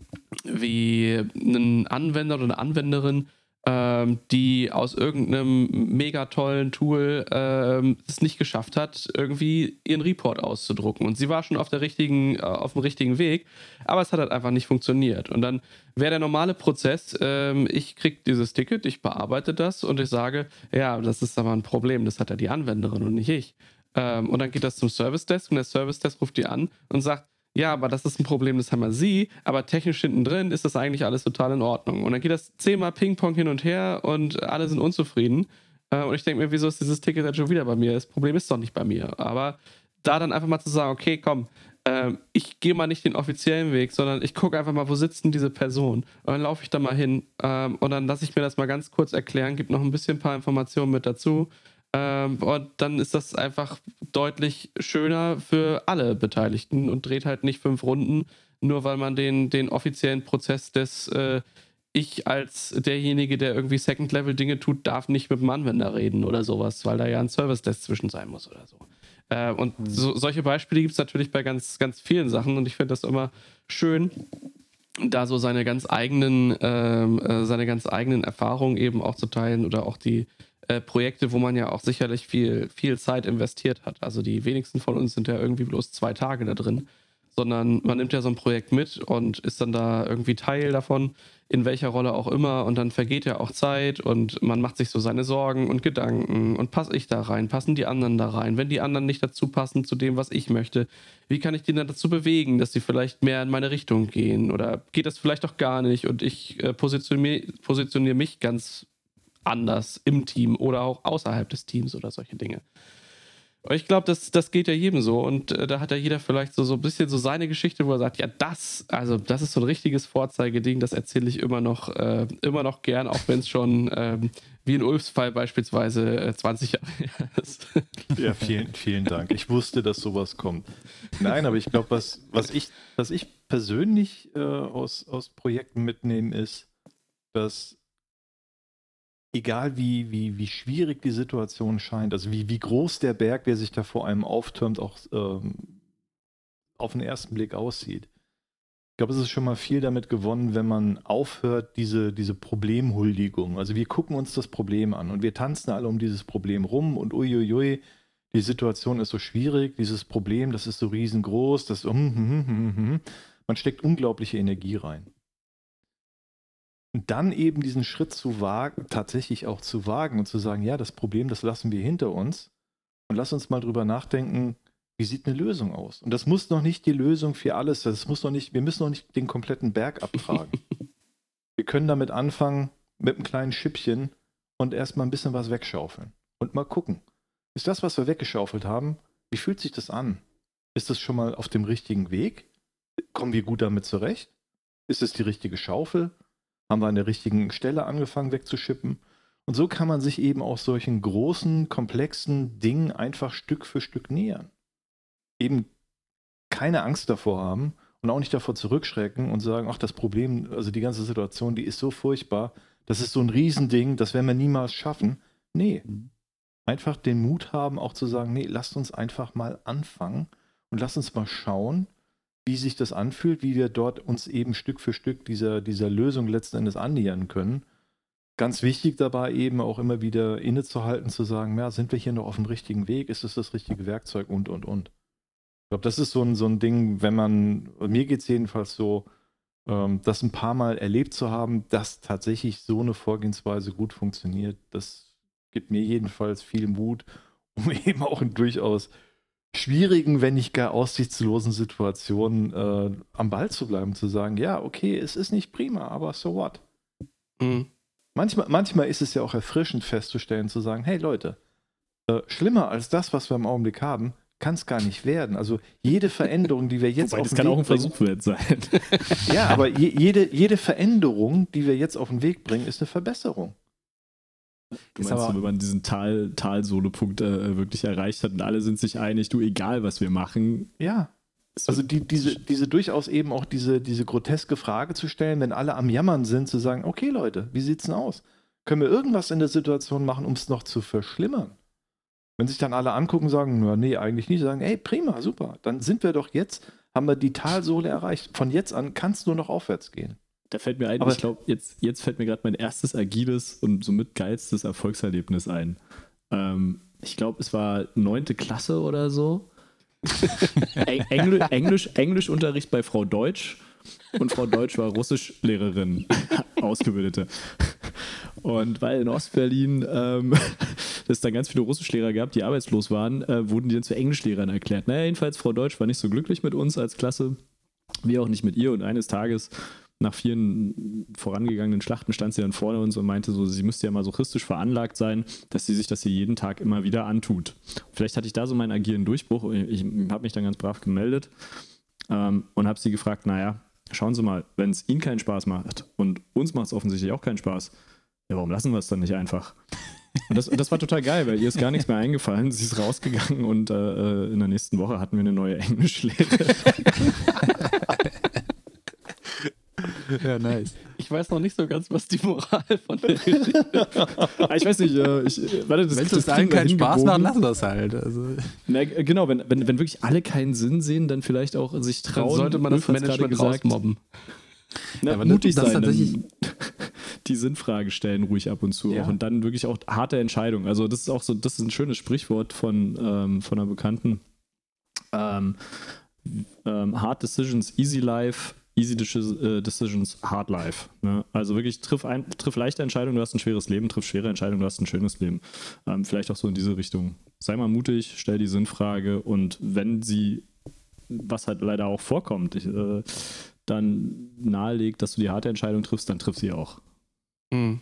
Anwender oder eine Anwenderin, die aus irgendeinem mega tollen Tool es nicht geschafft hat, irgendwie ihren Report auszudrucken. Und sie war schon auf dem richtigen Weg, aber es hat halt einfach nicht funktioniert. Und dann wäre der normale Prozess, ich kriege dieses Ticket, ich bearbeite das und ich sage, ja, das ist aber ein Problem, das hat ja die Anwenderin und nicht ich. Und dann geht das zum Service Desk und der Service Desk ruft die an und sagt, ja, aber das ist ein Problem, das haben wir sie, aber technisch hinten drin ist das eigentlich alles total in Ordnung. Und dann geht das 10-mal Ping-Pong hin und her und alle sind unzufrieden. Und ich denke mir, wieso ist dieses Ticket jetzt schon wieder bei mir? Das Problem ist doch nicht bei mir. Aber da dann einfach mal zu sagen, okay, komm, ich gehe mal nicht den offiziellen Weg, sondern ich gucke einfach mal, wo sitzt denn diese Person? Und dann laufe ich da mal hin und dann lasse ich mir das mal ganz kurz erklären, gebe noch ein paar Informationen mit dazu. Und dann ist das einfach deutlich schöner für alle Beteiligten und dreht halt nicht 5 Runden, nur weil man den offiziellen Prozess des ich als derjenige, der irgendwie Second-Level-Dinge tut, darf nicht mit dem Anwender reden oder sowas, weil da ja ein Service-Desk zwischen sein muss oder so. Und solche Beispiele gibt es natürlich bei ganz, ganz vielen Sachen und ich finde das immer schön, da so seine ganz eigenen Erfahrungen eben auch zu teilen oder auch die Projekte, wo man ja auch sicherlich viel, viel Zeit investiert hat. Also die wenigsten von uns sind ja irgendwie bloß 2 Tage da drin, sondern man nimmt ja so ein Projekt mit und ist dann da irgendwie Teil davon, in welcher Rolle auch immer und dann vergeht ja auch Zeit und man macht sich so seine Sorgen und Gedanken und passe ich da rein, passen die anderen da rein, wenn die anderen nicht dazu passen zu dem, was ich möchte, wie kann ich die dann dazu bewegen, dass sie vielleicht mehr in meine Richtung gehen oder geht das vielleicht auch gar nicht und ich positioniere mich ganz anders im Team oder auch außerhalb des Teams oder solche Dinge. Und ich glaube, das geht ja jedem so und da hat ja jeder vielleicht so ein bisschen so seine Geschichte, wo er sagt, ja, das ist so ein richtiges Vorzeigeding, das erzähle ich immer noch gern, auch wenn es schon wie in Ulfs Fall beispielsweise 20 Jahre her ist. Ja, vielen Dank. Ich wusste, dass sowas kommt. Nein, aber ich glaube, was ich persönlich aus Projekten mitnehme, ist, dass egal wie schwierig die Situation scheint, also wie groß der Berg, der sich da vor einem auftürmt, auch auf den ersten Blick aussieht. Ich glaube, es ist schon mal viel damit gewonnen, wenn man aufhört, diese Problemhuldigung. Also wir gucken uns das Problem an und wir tanzen alle um dieses Problem rum und uiuiui, die Situation ist so schwierig, dieses Problem, das ist so riesengroß, das Man steckt unglaubliche Energie rein. Und dann eben diesen Schritt zu wagen, tatsächlich auch zu wagen und zu sagen, ja, das Problem, das lassen wir hinter uns und lass uns mal drüber nachdenken, wie sieht eine Lösung aus? Und das muss noch nicht die Lösung für alles, wir müssen noch nicht den kompletten Berg abtragen. Wir können damit anfangen, mit einem kleinen Schippchen und erstmal ein bisschen was wegschaufeln und mal gucken. Ist das, was wir weggeschaufelt haben, wie fühlt sich das an? Ist das schon mal auf dem richtigen Weg? Kommen wir gut damit zurecht? Ist es die richtige Schaufel? Haben wir an der richtigen Stelle angefangen wegzuschippen? Und so kann man sich eben auch solchen großen, komplexen Dingen einfach Stück für Stück nähern. Eben keine Angst davor haben und auch nicht davor zurückschrecken und sagen, ach, das Problem, also die ganze Situation, die ist so furchtbar, das ist so ein Riesending, das werden wir niemals schaffen. Nee, einfach den Mut haben, auch zu sagen, nee, lasst uns einfach mal anfangen und lasst uns mal schauen, wie sich das anfühlt, wie wir dort uns eben Stück für Stück dieser Lösung letzten Endes annähern können. Ganz wichtig dabei eben auch immer wieder innezuhalten, zu sagen, ja, sind wir hier noch auf dem richtigen Weg? Ist es das richtige Werkzeug und. Ich glaube, das ist so ein Ding, mir geht es jedenfalls so, das ein paar Mal erlebt zu haben, dass tatsächlich so eine Vorgehensweise gut funktioniert. Das gibt mir jedenfalls viel Mut, um eben auch in durchaus schwierigen, wenn nicht gar aussichtslosen Situationen am Ball zu bleiben, zu sagen, ja, okay, es ist nicht prima, aber so what? Mhm. Manchmal ist es ja auch erfrischend festzustellen, zu sagen, hey Leute, schlimmer als das, was wir im Augenblick haben, kann es gar nicht werden. Also jede Veränderung, die wir jetzt Wobei, das kann auch ein Versuch wert sein. Ja, aber jede Veränderung, die wir jetzt auf den Weg bringen, ist eine Verbesserung. Du meinst, wenn man diesen Talsohle-Punkt wirklich erreicht hat und alle sind sich einig, du, egal was wir machen. Ja, also diese durchaus eben auch diese groteske Frage zu stellen, wenn alle am Jammern sind, zu sagen, okay Leute, wie sieht's denn aus? Können wir irgendwas in der Situation machen, um es noch zu verschlimmern? Wenn sich dann alle angucken und sagen, na, nee, eigentlich nicht, sagen, ey, prima, super, dann haben wir die Talsohle erreicht. Von jetzt an kann es nur noch aufwärts gehen. Da fällt mir ein, ich glaube, jetzt fällt mir gerade mein erstes agiles und somit geilstes Erfolgserlebnis ein. Ich glaube, es war 9. Klasse oder so. Englischunterricht bei Frau Deutsch. Und Frau Deutsch war Russischlehrerin, Ausgebildete. Und weil in Ostberlin es dann ganz viele Russischlehrer gab, die arbeitslos waren, wurden die dann zu Englischlehrern erklärt. Naja, jedenfalls Frau Deutsch war nicht so glücklich mit uns als Klasse, wie auch nicht mit ihr. Und eines Tages, nach vielen vorangegangenen Schlachten, stand sie dann vor uns und meinte so, sie müsste ja masochistisch veranlagt sein, dass sie sich das hier jeden Tag immer wieder antut. Vielleicht hatte ich da so meinen agilen Durchbruch. Ich habe mich dann ganz brav gemeldet und habe sie gefragt, naja, schauen Sie mal, wenn es Ihnen keinen Spaß macht und uns macht es offensichtlich auch keinen Spaß, ja, warum lassen wir es dann nicht einfach? Und das war total geil, weil ihr ist gar nichts mehr eingefallen. Sie ist rausgegangen und in der nächsten Woche hatten wir eine neue Englischlehrerin. Ja, nice. Ich weiß noch nicht so ganz, was die Moral von der Geschichte ist. Ich weiß nicht, wenn es allen keinen Spaß macht, lassen wir es halt. Also. Na, genau, wenn wirklich alle keinen Sinn sehen, dann vielleicht auch sich trauen. Dann sollte man das Management rausmobben. Na, ja, mutig das sein, tatsächlich die Sinnfrage stellen ruhig ab und zu auch und dann wirklich auch harte Entscheidungen. Also das ist auch so, das ist ein schönes Sprichwort von einer Bekannten. Hard decisions, easy life. Easy decisions, hard life. Ne? Also wirklich triff leichte Entscheidungen, du hast ein schweres Leben, triff schwere Entscheidungen, du hast ein schönes Leben. Vielleicht auch so in diese Richtung. Sei mal mutig, stell die Sinnfrage und wenn sie, was halt leider auch vorkommt, dann nahelegt, dass du die harte Entscheidung triffst, dann triff sie auch. Mhm.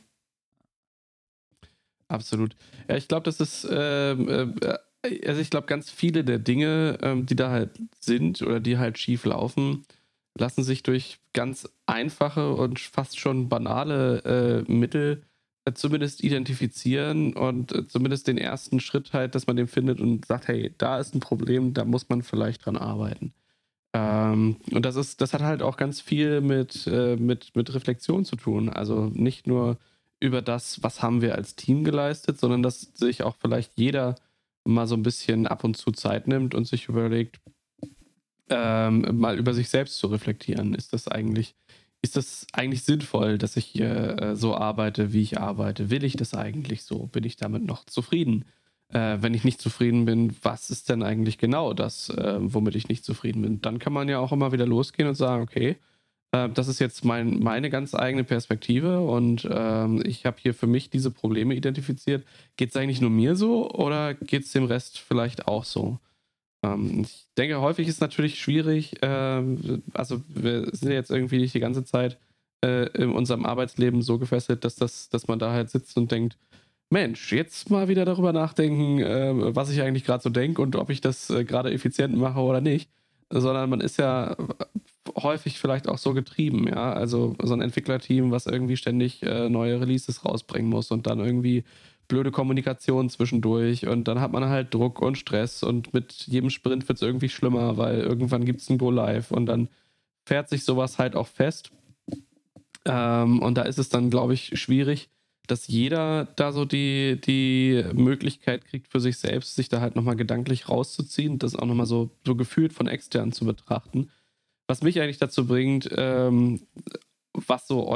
Absolut. Ja, ich glaube, das ist also ich glaube, ganz viele der Dinge, die da halt sind oder die halt schief laufen, lassen sich durch ganz einfache und fast schon banale Mittel zumindest identifizieren und zumindest den ersten Schritt halt, dass man den findet und sagt, hey, da ist ein Problem, da muss man vielleicht dran arbeiten. Und das hat halt auch ganz viel mit Reflexion zu tun. Also nicht nur über das, was haben wir als Team geleistet, sondern dass sich auch vielleicht jeder mal so ein bisschen ab und zu Zeit nimmt und sich überlegt, mal über sich selbst zu reflektieren. Ist das eigentlich sinnvoll, dass ich hier so arbeite, wie ich arbeite? Will ich das eigentlich so? Bin ich damit noch zufrieden? wenn ich nicht zufrieden bin, was ist denn eigentlich genau das, womit ich nicht zufrieden bin? Dann kann man ja auch immer wieder losgehen und sagen, okay, das ist jetzt meine ganz eigene Perspektive und ich habe hier für mich diese Probleme identifiziert. Geht es eigentlich nur mir so oder geht es dem Rest vielleicht auch so? Ich denke, häufig ist es natürlich schwierig, also wir sind ja jetzt irgendwie nicht die ganze Zeit in unserem Arbeitsleben so gefesselt, dass man da halt sitzt und denkt, Mensch, jetzt mal wieder darüber nachdenken, was ich eigentlich gerade so denke und ob ich das gerade effizient mache oder nicht. Sondern man ist ja häufig vielleicht auch so getrieben, ja. Also so ein Entwicklerteam, was irgendwie ständig neue Releases rausbringen muss und dann irgendwie blöde Kommunikation zwischendurch und dann hat man halt Druck und Stress und mit jedem Sprint wird es irgendwie schlimmer, weil irgendwann gibt es ein Go-Live und dann fährt sich sowas halt auch fest. Und da ist es dann, glaube ich, schwierig, dass jeder da so die Möglichkeit kriegt für sich selbst, sich da halt nochmal gedanklich rauszuziehen, das auch nochmal so gefühlt von extern zu betrachten. Was mich eigentlich dazu bringt, was so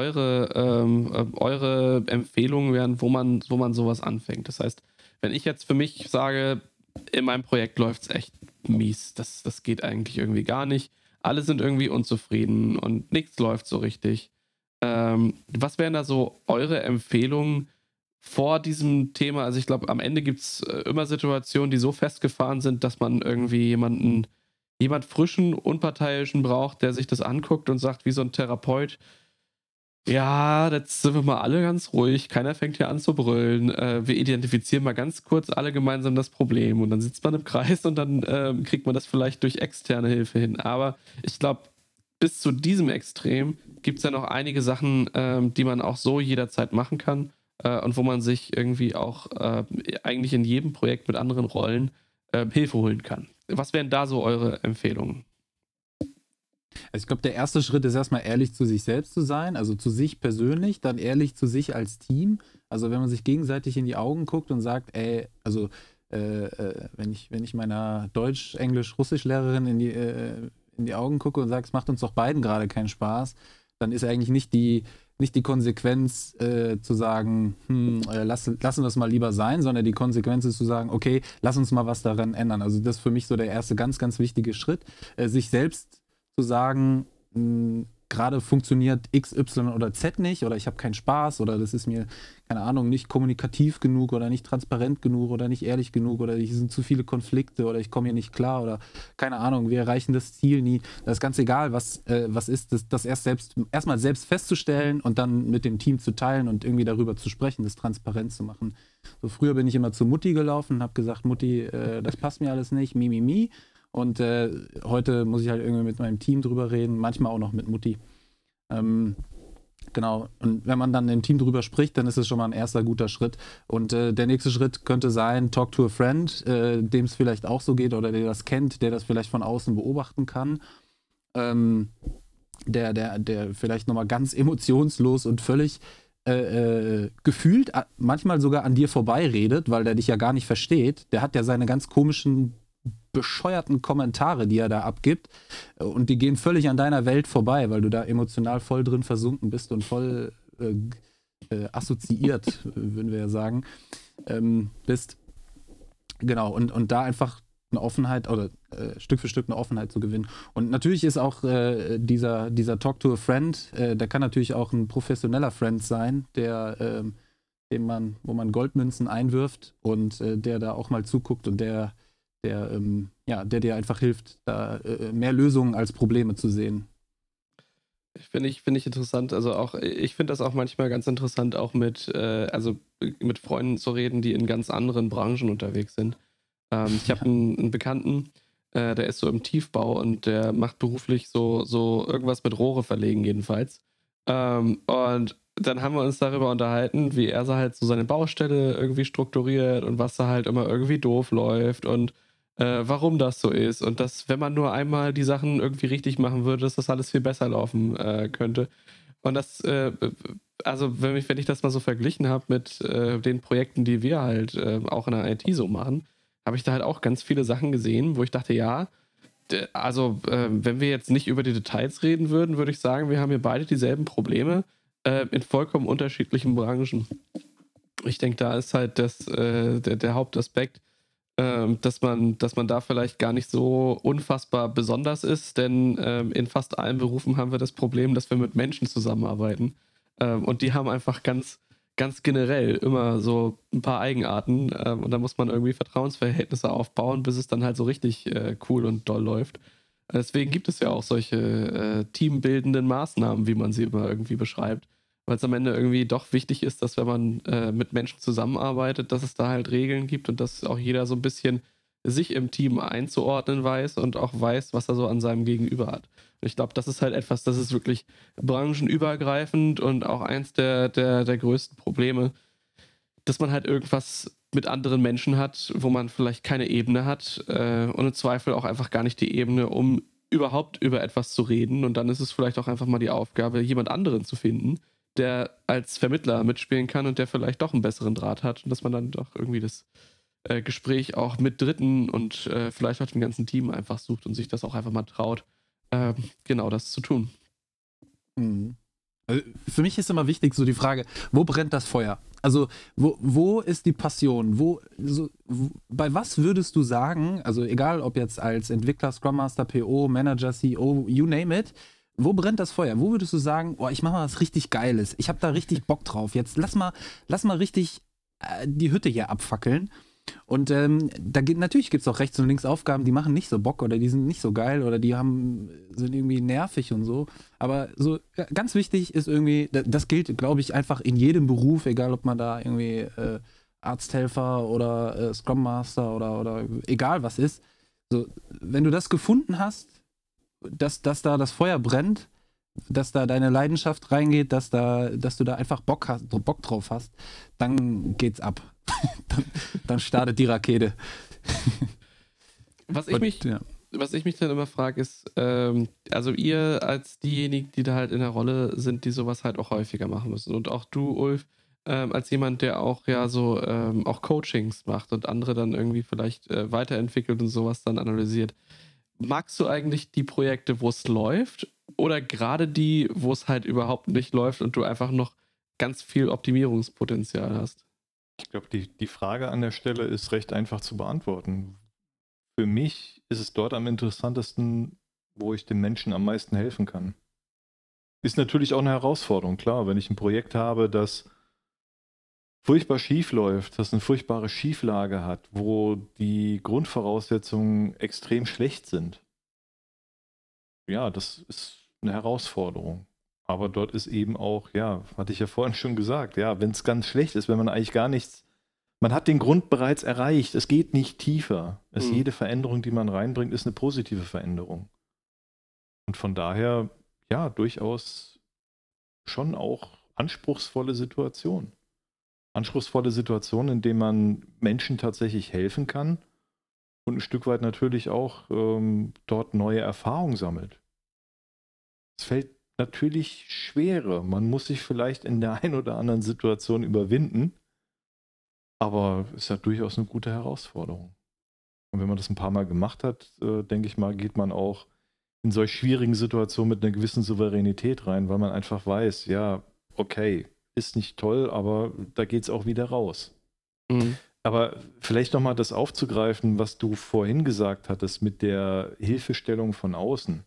eure Empfehlungen wären, wo man sowas anfängt. Das heißt, wenn ich jetzt für mich sage, in meinem Projekt läuft es echt mies, das geht eigentlich irgendwie gar nicht, alle sind irgendwie unzufrieden und nichts läuft so richtig. Was wären da so eure Empfehlungen vor diesem Thema? Also ich glaube, am Ende gibt es immer Situationen, die so festgefahren sind, dass man irgendwie jemand frischen, unparteiischen braucht, der sich das anguckt und sagt, wie so ein Therapeut, ja, jetzt sind wir mal alle ganz ruhig, keiner fängt hier an zu brüllen, wir identifizieren mal ganz kurz alle gemeinsam das Problem und dann sitzt man im Kreis und dann kriegt man das vielleicht durch externe Hilfe hin. Aber ich glaube, bis zu diesem Extrem gibt es ja noch einige Sachen, die man auch so jederzeit machen kann und wo man sich irgendwie auch eigentlich in jedem Projekt mit anderen Rollen Hilfe holen kann. Was wären da so eure Empfehlungen? Also ich glaube, der erste Schritt ist erstmal ehrlich zu sich selbst zu sein, also zu sich persönlich, dann ehrlich zu sich als Team. Also wenn man sich gegenseitig in die Augen guckt und sagt, ey, also wenn ich meiner Deutsch-, Englisch-, Russisch-Lehrerin in die Augen gucke und sage, es macht uns doch beiden gerade keinen Spaß, dann ist eigentlich nicht die Konsequenz zu sagen, lassen wir es mal lieber sein, sondern die Konsequenz ist zu sagen, okay, lass uns mal was daran ändern. Also das ist für mich so der erste ganz, ganz wichtige Schritt, sich selbst zu sagen, gerade funktioniert X, Y oder Z nicht oder ich habe keinen Spaß oder das ist mir, keine Ahnung, nicht kommunikativ genug oder nicht transparent genug oder nicht ehrlich genug oder hier sind zu viele Konflikte oder ich komme hier nicht klar oder keine Ahnung, wir erreichen das Ziel nie. Das ist ganz egal, was ist, das erstmal selbst festzustellen und dann mit dem Team zu teilen und irgendwie darüber zu sprechen, das transparent zu machen. So früher bin ich immer zu Mutti gelaufen und habe gesagt, Mutti, das passt mir alles nicht, mi. Und heute muss ich halt irgendwie mit meinem Team drüber reden, manchmal auch noch mit Mutti. Genau, und wenn man dann im Team drüber spricht, dann ist es schon mal ein erster guter Schritt. Und der nächste Schritt könnte sein, talk to a friend, dem es vielleicht auch so geht oder der das kennt, der das vielleicht von außen beobachten kann. Der vielleicht nochmal ganz emotionslos und völlig gefühlt manchmal sogar an dir vorbeiredet, weil der dich ja gar nicht versteht. Der hat ja seine ganz komischen bescheuerten Kommentare, die er da abgibt und die gehen völlig an deiner Welt vorbei, weil du da emotional voll drin versunken bist und voll assoziiert, würden wir ja sagen, bist. Genau, und da einfach eine Offenheit oder Stück für Stück eine Offenheit zu gewinnen. Und natürlich ist auch dieser Talk to a Friend, der kann natürlich auch ein professioneller Friend sein, wo man Goldmünzen einwirft und der da auch mal zuguckt und der dir einfach hilft, da mehr Lösungen als Probleme zu sehen. Finde ich interessant. Also auch, ich finde das auch manchmal ganz interessant, auch mit Freunden zu reden, die in ganz anderen Branchen unterwegs sind. Ich habe einen Bekannten, der ist so im Tiefbau und der macht beruflich so irgendwas mit Rohre verlegen jedenfalls. Und dann haben wir uns darüber unterhalten, wie er halt so seine Baustelle irgendwie strukturiert und was da halt immer irgendwie doof läuft und warum das so ist und dass, wenn man nur einmal die Sachen irgendwie richtig machen würde, dass das alles viel besser laufen könnte. Und das, also wenn ich das mal so verglichen habe mit den Projekten, die wir halt auch in der IT so machen, habe ich da halt auch ganz viele Sachen gesehen, wo ich dachte, ja, also wenn wir jetzt nicht über die Details reden würden, würde ich sagen, wir haben hier beide dieselben Probleme in vollkommen unterschiedlichen Branchen. Ich denke, da ist halt der Hauptaspekt, dass man da vielleicht gar nicht so unfassbar besonders ist, denn in fast allen Berufen haben wir das Problem, dass wir mit Menschen zusammenarbeiten. Und die haben einfach ganz generell immer so ein paar Eigenarten. Und da muss man irgendwie Vertrauensverhältnisse aufbauen, bis es dann halt so richtig cool und doll läuft. Deswegen gibt es ja auch solche teambildenden Maßnahmen, wie man sie immer irgendwie beschreibt. Weil es am Ende irgendwie doch wichtig ist, dass wenn man mit Menschen zusammenarbeitet, dass es da halt Regeln gibt und dass auch jeder so ein bisschen sich im Team einzuordnen weiß und auch weiß, was er so an seinem Gegenüber hat. Und ich glaube, das ist halt etwas, das ist wirklich branchenübergreifend und auch eins der größten Probleme, dass man halt irgendwas mit anderen Menschen hat, wo man vielleicht keine Ebene hat und im Zweifel auch einfach gar nicht die Ebene, um überhaupt über etwas zu reden. Und dann ist es vielleicht auch einfach mal die Aufgabe, jemand anderen zu finden, der als Vermittler mitspielen kann und der vielleicht doch einen besseren Draht hat und dass man dann doch irgendwie das Gespräch auch mit Dritten und vielleicht auch dem ganzen Team einfach sucht und sich das auch einfach mal traut, genau das zu tun. Mhm. Also für mich ist immer wichtig so die Frage, wo brennt das Feuer? Also wo ist die Passion? Bei was würdest du sagen, also egal ob jetzt als Entwickler, Scrum Master, PO, Manager, CEO, you name it, wo brennt das Feuer? Wo würdest du sagen, oh, ich mache mal was richtig Geiles, ich habe da richtig Bock drauf, jetzt lass mal richtig die Hütte hier abfackeln. Und natürlich gibt es auch rechts und links Aufgaben, die machen nicht so Bock oder die sind nicht so geil oder sind irgendwie nervig und so. Aber so ganz wichtig ist irgendwie, das gilt, glaube ich, einfach in jedem Beruf, egal ob man da irgendwie Arzthelfer oder Scrum Master oder egal was ist. So, wenn du das gefunden hast, dass da das Feuer brennt, dass da deine Leidenschaft reingeht, dass du da einfach Bock drauf hast, dann geht's ab. dann startet die Rakete. Was ich mich dann immer frage, ist, also ihr als diejenigen, die da halt in der Rolle sind, die sowas halt auch häufiger machen müssen. Und auch du, Ulf, als jemand, der auch ja so auch Coachings macht und andere dann irgendwie vielleicht weiterentwickelt und sowas dann analysiert. Magst du eigentlich die Projekte, wo es läuft? Oder gerade die, wo es halt überhaupt nicht läuft und du einfach noch ganz viel Optimierungspotenzial hast? Ich glaube, die Frage an der Stelle ist recht einfach zu beantworten. Für mich ist es dort am interessantesten, wo ich dem Menschen am meisten helfen kann. Ist natürlich auch eine Herausforderung, klar, wenn ich ein Projekt habe, das furchtbar schief läuft, das eine furchtbare Schieflage hat, wo die Grundvoraussetzungen extrem schlecht sind. Ja, das ist eine Herausforderung. Aber dort ist eben auch, ja, hatte ich ja vorhin schon gesagt, ja, wenn es ganz schlecht ist, wenn man eigentlich gar nichts, man hat den Grund bereits erreicht, es geht nicht tiefer. Jede Veränderung, die man reinbringt, ist eine positive Veränderung. Und von daher, ja, durchaus schon auch anspruchsvolle Situationen. Anspruchsvolle Situationen, in denen man Menschen tatsächlich helfen kann und ein Stück weit natürlich auch dort neue Erfahrungen sammelt. Es fällt natürlich schwerer. Man muss sich vielleicht in der einen oder anderen Situation überwinden, aber es ist ja durchaus eine gute Herausforderung. Und wenn man das ein paar Mal gemacht hat, denke ich mal, geht man auch in solch schwierigen Situationen mit einer gewissen Souveränität rein, weil man einfach weiß, ja, okay, ist nicht toll, aber da geht es auch wieder raus. Mhm. Aber vielleicht nochmal das aufzugreifen, was du vorhin gesagt hattest mit der Hilfestellung von außen.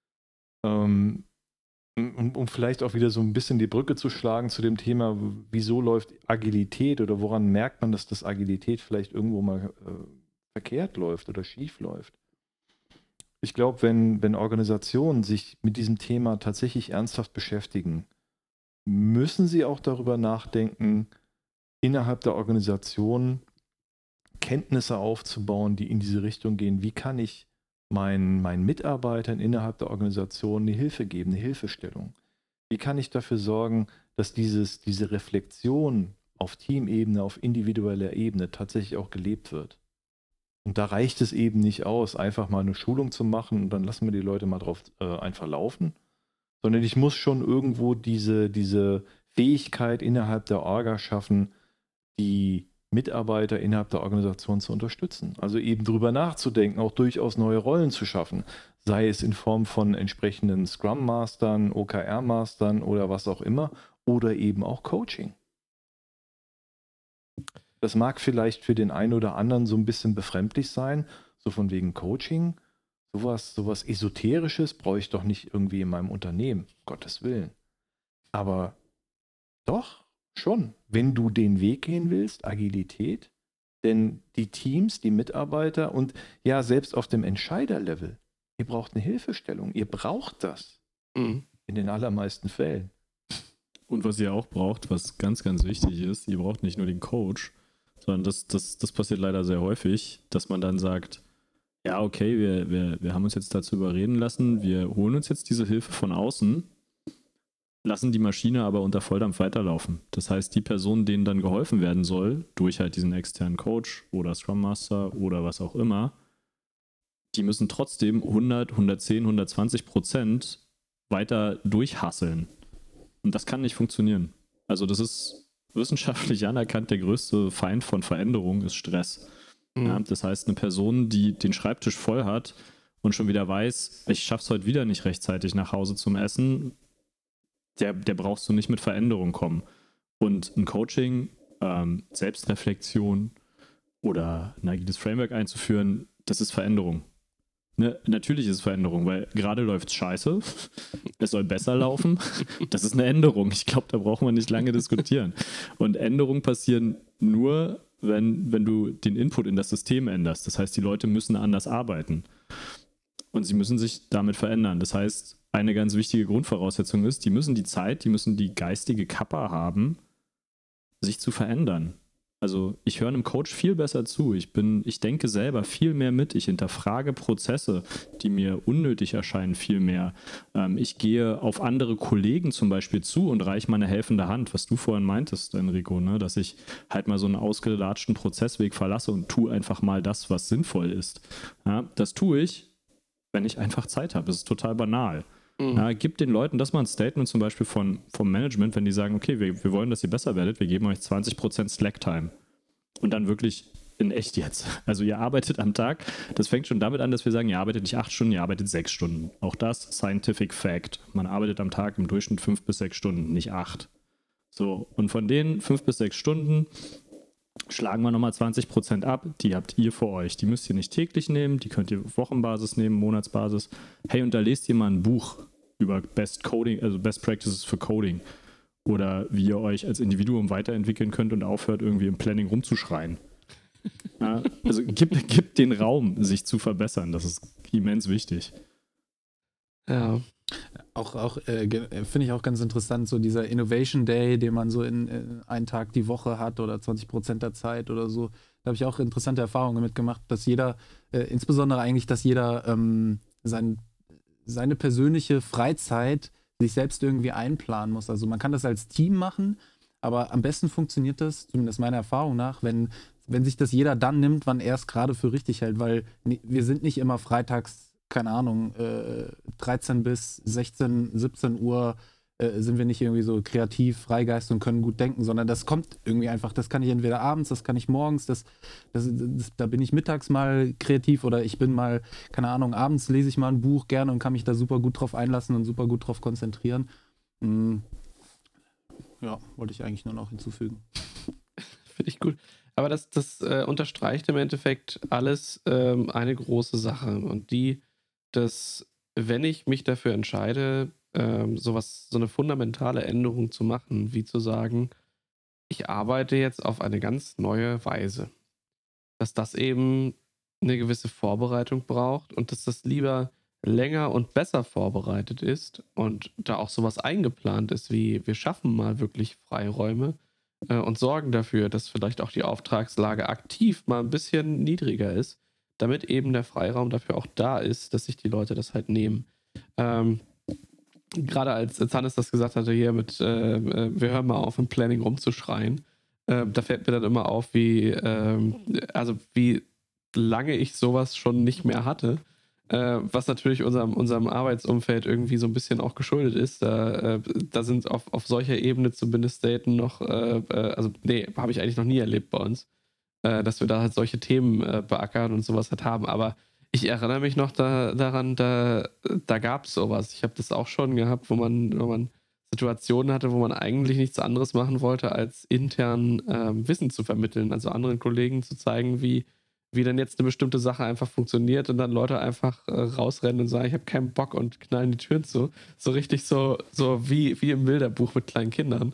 Um vielleicht auch wieder so ein bisschen die Brücke zu schlagen zu dem Thema, wieso läuft Agilität oder woran merkt man, dass das Agilität vielleicht irgendwo mal verkehrt läuft oder schief läuft. Ich glaube, wenn Organisationen sich mit diesem Thema tatsächlich ernsthaft beschäftigen, müssen sie auch darüber nachdenken, innerhalb der Organisation Kenntnisse aufzubauen, die in diese Richtung gehen. Wie kann ich meinen Mitarbeitern innerhalb der Organisation eine Hilfe geben, eine Hilfestellung? Wie kann ich dafür sorgen, dass diese Reflexion auf Teamebene, auf individueller Ebene tatsächlich auch gelebt wird? Und da reicht es eben nicht aus, einfach mal eine Schulung zu machen und dann lassen wir die Leute mal drauf einfach laufen, sondern ich muss schon irgendwo diese Fähigkeit innerhalb der Orga schaffen, die Mitarbeiter innerhalb der Organisation zu unterstützen. Also eben drüber nachzudenken, auch durchaus neue Rollen zu schaffen, sei es in Form von entsprechenden Scrum-Mastern, OKR-Mastern oder was auch immer, oder eben auch Coaching. Das mag vielleicht für den einen oder anderen so ein bisschen befremdlich sein, so von wegen Coaching. Sowas Esoterisches brauche ich doch nicht irgendwie in meinem Unternehmen, um Gottes Willen. Aber doch, schon, wenn du den Weg gehen willst, Agilität, denn die Teams, die Mitarbeiter und ja, selbst auf dem Entscheiderlevel, ihr braucht eine Hilfestellung, ihr braucht das in den allermeisten Fällen. Und was ihr auch braucht, was ganz, ganz wichtig ist, ihr braucht nicht nur den Coach, sondern das passiert leider sehr häufig, dass man dann sagt, ja, okay, wir haben uns jetzt dazu überreden lassen, wir holen uns jetzt diese Hilfe von außen, lassen die Maschine aber unter Volldampf weiterlaufen. Das heißt, die Personen, denen dann geholfen werden soll, durch halt diesen externen Coach oder Scrum Master oder was auch immer, die müssen trotzdem 100, 110, 120% weiter durchhasseln. Und das kann nicht funktionieren. Also das ist wissenschaftlich anerkannt, der größte Feind von Veränderung ist Stress. Ja, das heißt, eine Person, die den Schreibtisch voll hat und schon wieder weiß, ich schaff's heute wieder nicht rechtzeitig nach Hause zum Essen, der brauchst du nicht mit Veränderung kommen. Und ein Coaching, Selbstreflexion oder ein agiles Framework einzuführen, das ist Veränderung. Ne, natürlich ist es Veränderung, weil gerade läuft es scheiße, es soll besser laufen, das ist eine Änderung. Ich glaube, da brauchen wir nicht lange diskutieren. Und Änderungen passieren nur, wenn du den Input in das System änderst. Das heißt, die Leute müssen anders arbeiten und sie müssen sich damit verändern. Das heißt, eine ganz wichtige Grundvoraussetzung ist, die müssen die geistige Kappa haben, sich zu verändern. Also ich höre einem Coach viel besser zu. Ich denke selber viel mehr mit. Ich hinterfrage Prozesse, die mir unnötig erscheinen, viel mehr. Ich gehe auf andere Kollegen zum Beispiel zu und reiche meine helfende Hand, was du vorhin meintest, Enrico, ne? Dass ich halt mal so einen ausgelatschten Prozessweg verlasse und tue einfach mal das, was sinnvoll ist. Ja, das tue ich, wenn ich einfach Zeit habe. Das ist total banal. Ja, gibt den Leuten das mal ein Statement zum Beispiel vom Management, wenn die sagen, okay, wir wollen, dass ihr besser werdet, wir geben euch 20% Slack-Time. Und dann wirklich in echt jetzt. Also ihr arbeitet am Tag, das fängt schon damit an, dass wir sagen, ihr arbeitet nicht 8 Stunden, ihr arbeitet 6 Stunden. Auch das Scientific Fact. Man arbeitet am Tag im Durchschnitt 5 bis 6 Stunden, nicht 8. So, und von den 5 bis 6 Stunden schlagen wir nochmal 20% ab, die habt ihr für euch. Die müsst ihr nicht täglich nehmen, die könnt ihr auf Wochenbasis nehmen, Monatsbasis. Hey, und da lest ihr mal ein Buch über Best Coding, also Best Practices für Coding. Oder wie ihr euch als Individuum weiterentwickeln könnt und aufhört, irgendwie im Planning rumzuschreien. Ja, also gibt den Raum, sich zu verbessern. Das ist immens wichtig. Ja. Auch finde ich auch ganz interessant, so dieser Innovation Day, den man so in einen Tag die Woche hat oder 20% der Zeit oder so. Da habe ich auch interessante Erfahrungen mitgemacht, dass jeder, insbesondere eigentlich, dass jeder seine persönliche Freizeit sich selbst irgendwie einplanen muss. Also man kann das als Team machen, aber am besten funktioniert das, zumindest meiner Erfahrung nach, wenn sich das jeder dann nimmt, wann er es gerade für richtig hält, weil wir sind nicht immer freitags, keine Ahnung, 13 bis 16, 17 Uhr sind wir nicht irgendwie so kreativ, Freigeist und können gut denken, sondern das kommt irgendwie einfach, das kann ich entweder abends, das kann ich morgens, da bin ich mittags mal kreativ oder ich bin mal, keine Ahnung, abends lese ich mal ein Buch gerne und kann mich da super gut drauf einlassen und super gut drauf konzentrieren. Ja, wollte ich eigentlich nur noch hinzufügen. Finde ich gut. Aber das unterstreicht im Endeffekt alles eine große Sache und dass wenn ich mich dafür entscheide, so eine fundamentale Änderung zu machen, wie zu sagen, ich arbeite jetzt auf eine ganz neue Weise. Dass das eben eine gewisse Vorbereitung braucht und dass das lieber länger und besser vorbereitet ist und da auch sowas eingeplant ist, wie wir schaffen mal wirklich Freiräume und sorgen dafür, dass vielleicht auch die Auftragslage aktiv mal ein bisschen niedriger ist, damit eben der Freiraum dafür auch da ist, dass sich die Leute das halt nehmen. Gerade als Hannes das gesagt hatte hier mit wir hören mal auf im Planning rumzuschreien, da fällt mir dann immer auf, wie lange ich sowas schon nicht mehr hatte, was natürlich unserem Arbeitsumfeld irgendwie so ein bisschen auch geschuldet ist. Da sind auf solcher Ebene zumindest selten noch, habe ich eigentlich noch nie erlebt bei uns, dass wir da halt solche Themen beackern und sowas halt haben. Aber ich erinnere mich noch daran, da gab es sowas. Ich habe das auch schon gehabt, wo man Situationen hatte, wo man eigentlich nichts anderes machen wollte, als intern Wissen zu vermitteln, also anderen Kollegen zu zeigen, wie denn jetzt eine bestimmte Sache einfach funktioniert und dann Leute einfach rausrennen und sagen, ich habe keinen Bock und knallen die Türen zu. So richtig so wie im Bilderbuch mit kleinen Kindern.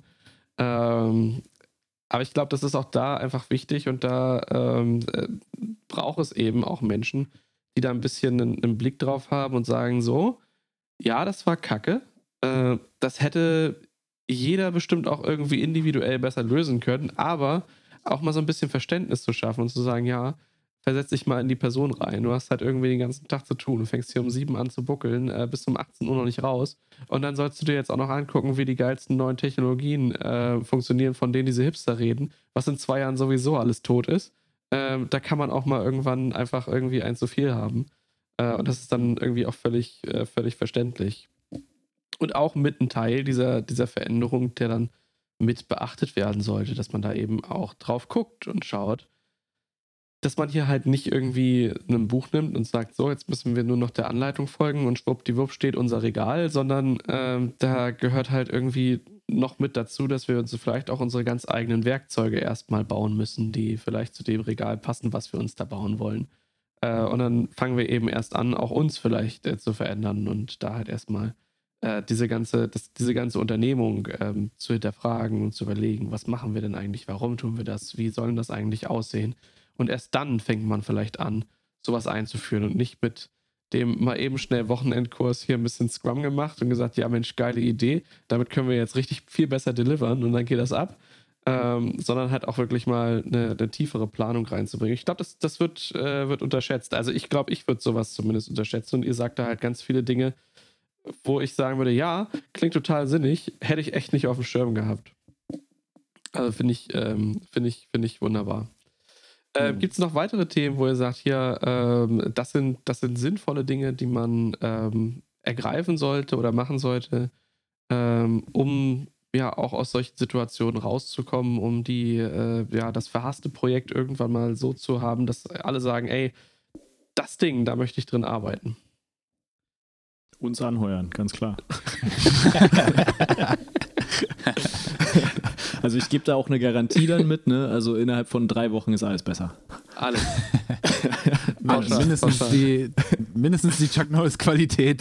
Aber ich glaube, das ist auch da einfach wichtig und da braucht es eben auch Menschen, die da ein bisschen einen Blick drauf haben und sagen so, ja, das war Kacke. Das hätte jeder bestimmt auch irgendwie individuell besser lösen können, aber auch mal so ein bisschen Verständnis zu schaffen und zu sagen, ja, versetz dich mal in die Person rein. Du hast halt irgendwie den ganzen Tag zu tun. Du fängst hier um 7 an zu buckeln, bis um 18 Uhr noch nicht raus. Und dann sollst du dir jetzt auch noch angucken, wie die geilsten neuen Technologien funktionieren, von denen diese Hipster reden, was in 2 Jahren sowieso alles tot ist. Da kann man auch mal irgendwann einfach irgendwie ein zu viel haben. Und das ist dann irgendwie auch völlig verständlich. Und auch mit ein Teil dieser Veränderung, der dann mit beachtet werden sollte, dass man da eben auch drauf guckt und schaut, dass man hier halt nicht irgendwie ein Buch nimmt und sagt, so, jetzt müssen wir nur noch der Anleitung folgen und schwuppdiwupp steht unser Regal, sondern da gehört halt irgendwie noch mit dazu, dass wir uns vielleicht auch unsere ganz eigenen Werkzeuge erstmal bauen müssen, die vielleicht zu dem Regal passen, was wir uns da bauen wollen. Und dann fangen wir eben erst an, auch uns vielleicht zu verändern und da halt erstmal diese ganze Unternehmung zu hinterfragen und zu überlegen, was machen wir denn eigentlich, warum tun wir das, wie soll das eigentlich aussehen? Und erst dann fängt man vielleicht an, sowas einzuführen und nicht mit dem mal eben schnell Wochenendkurs hier ein bisschen Scrum gemacht und gesagt, ja Mensch, geile Idee, damit können wir jetzt richtig viel besser delivern und dann geht das ab, sondern halt auch wirklich mal eine tiefere Planung reinzubringen. Ich glaube, das wird unterschätzt. Also ich glaube, ich würde sowas zumindest unterschätzen und ihr sagt da halt ganz viele Dinge, wo ich sagen würde, ja, klingt total sinnig, hätte ich echt nicht auf dem Schirm gehabt. Also finde ich wunderbar. Gibt es noch weitere Themen, wo ihr sagt, hier, das sind sinnvolle Dinge, die man ergreifen sollte oder machen sollte, um ja auch aus solchen Situationen rauszukommen, um das verhasste Projekt irgendwann mal so zu haben, dass alle sagen, ey, das Ding, da möchte ich drin arbeiten. Uns anheuern, ganz klar. Also ich gebe da auch eine Garantie dann mit, ne? Also innerhalb von 3 Wochen ist alles besser. Alles. Mindestens die Chuck Norris Qualität.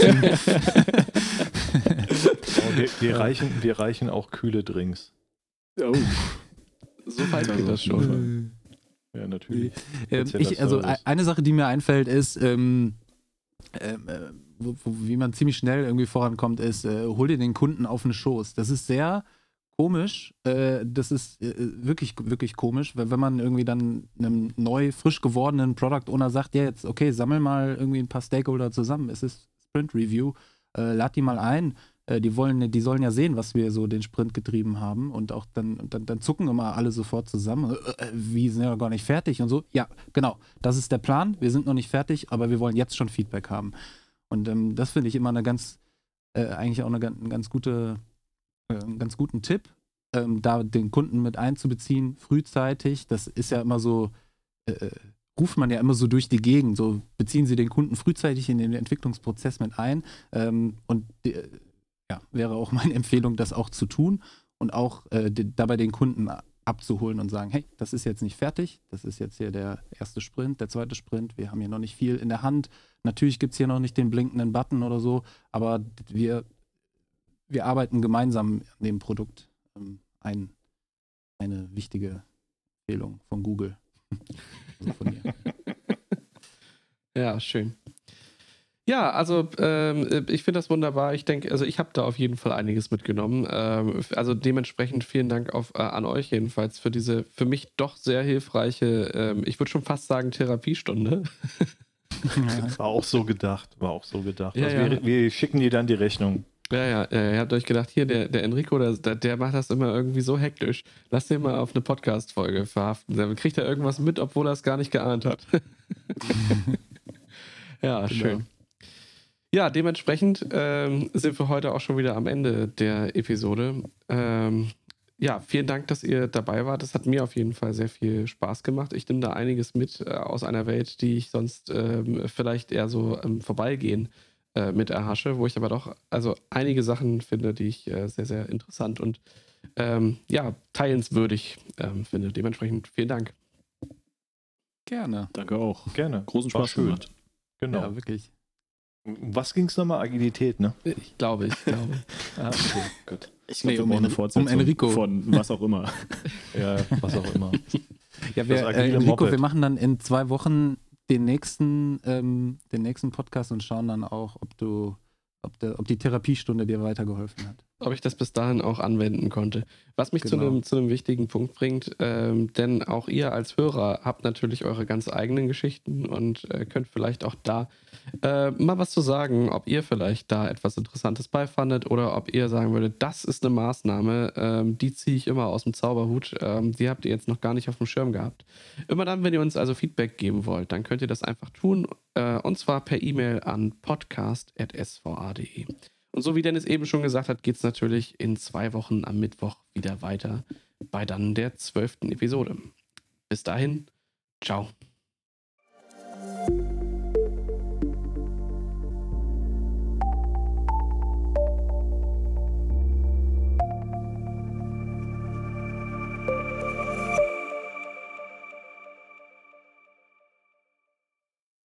Wir reichen auch kühle Drinks. Oh. So weit geht das schon. Ja, natürlich. Eine Sache, die mir einfällt, ist, wie man ziemlich schnell irgendwie vorankommt, ist, hol dir den Kunden auf den Schoß. Das ist sehr komisch. Das ist wirklich, wirklich komisch, wenn man irgendwie dann einem neu, frisch gewordenen Product Owner sagt, ja jetzt, okay, sammel mal irgendwie ein paar Stakeholder zusammen. Es ist Sprint Review. Lad die mal ein. Die sollen ja sehen, was wir so den Sprint getrieben haben und auch dann zucken immer alle sofort zusammen. Wir sind ja gar nicht fertig und so. Ja, genau. Das ist der Plan. Wir sind noch nicht fertig, aber wir wollen jetzt schon Feedback haben. Und das finde ich immer eigentlich auch einen ganz guten Tipp, da den Kunden mit einzubeziehen, frühzeitig. Das ist ja immer so, ruft man ja immer so durch die Gegend. So beziehen Sie den Kunden frühzeitig in den Entwicklungsprozess mit ein. Wäre auch meine Empfehlung, das auch zu tun und auch dabei den Kunden abzuholen und sagen, hey, das ist jetzt nicht fertig, das ist jetzt hier der erste Sprint, der zweite Sprint, wir haben hier noch nicht viel in der Hand, natürlich gibt es hier noch nicht den blinkenden Button oder so, aber wir arbeiten gemeinsam an dem Produkt. Eine wichtige Empfehlung von Google. Also von mir. Ja, schön. Ja, also ich finde das wunderbar. Ich denke, also ich habe da auf jeden Fall einiges mitgenommen. Also dementsprechend vielen Dank an euch jedenfalls für diese für mich doch sehr hilfreiche, ich würde schon fast sagen, Therapiestunde. War auch so gedacht. Ja, also ja. Wir schicken dir dann die Rechnung. Ja, ihr habt euch gedacht, hier, der Enrico, der macht das immer irgendwie so hektisch. Lass den mal auf eine Podcast-Folge verhaften. Dann kriegt er irgendwas mit, obwohl er es gar nicht geahnt hat. Ja, genau. Schön. Ja, dementsprechend sind wir heute auch schon wieder am Ende der Episode. Ja, vielen Dank, dass ihr dabei wart. Das hat mir auf jeden Fall sehr viel Spaß gemacht. Ich nehme da einiges mit aus einer Welt, die ich sonst vielleicht eher so vorbeigehen mit erhasche, wo ich aber doch also einige Sachen finde, die ich sehr, sehr interessant und teilenswürdig finde. Dementsprechend vielen Dank. Gerne. Danke auch. Gerne. Großen War Spaß schön. gemacht. Genau. Ja, wirklich. Was ging es nochmal? Agilität, ne? Ich glaube. Ah, okay. Gut. Ich glaube, Nee, wir um brauchen eine En- Fortsetzung um Enrico. von was auch immer. Ja, was auch immer. Ja, Das agile Enrico, Moped. wir machen dann in 2 Wochen den nächsten Podcast und schauen dann auch, ob die Therapiestunde dir weitergeholfen hat. Ob ich das bis dahin auch anwenden konnte. Was mich Genau. zu einem wichtigen Punkt bringt, denn auch ihr als Hörer habt natürlich eure ganz eigenen Geschichten und könnt vielleicht auch da mal was zu sagen, ob ihr vielleicht da etwas Interessantes beifandet oder ob ihr sagen würdet, das ist eine Maßnahme, die ziehe ich immer aus dem Zauberhut, die habt ihr jetzt noch gar nicht auf dem Schirm gehabt. Immer dann, wenn ihr uns also Feedback geben wollt, dann könnt ihr das einfach tun und zwar per E-Mail an podcast@sva.de. Und so wie Dennis eben schon gesagt hat, geht es natürlich in 2 Wochen am Mittwoch wieder weiter bei dann der 12. Episode. Bis dahin, ciao.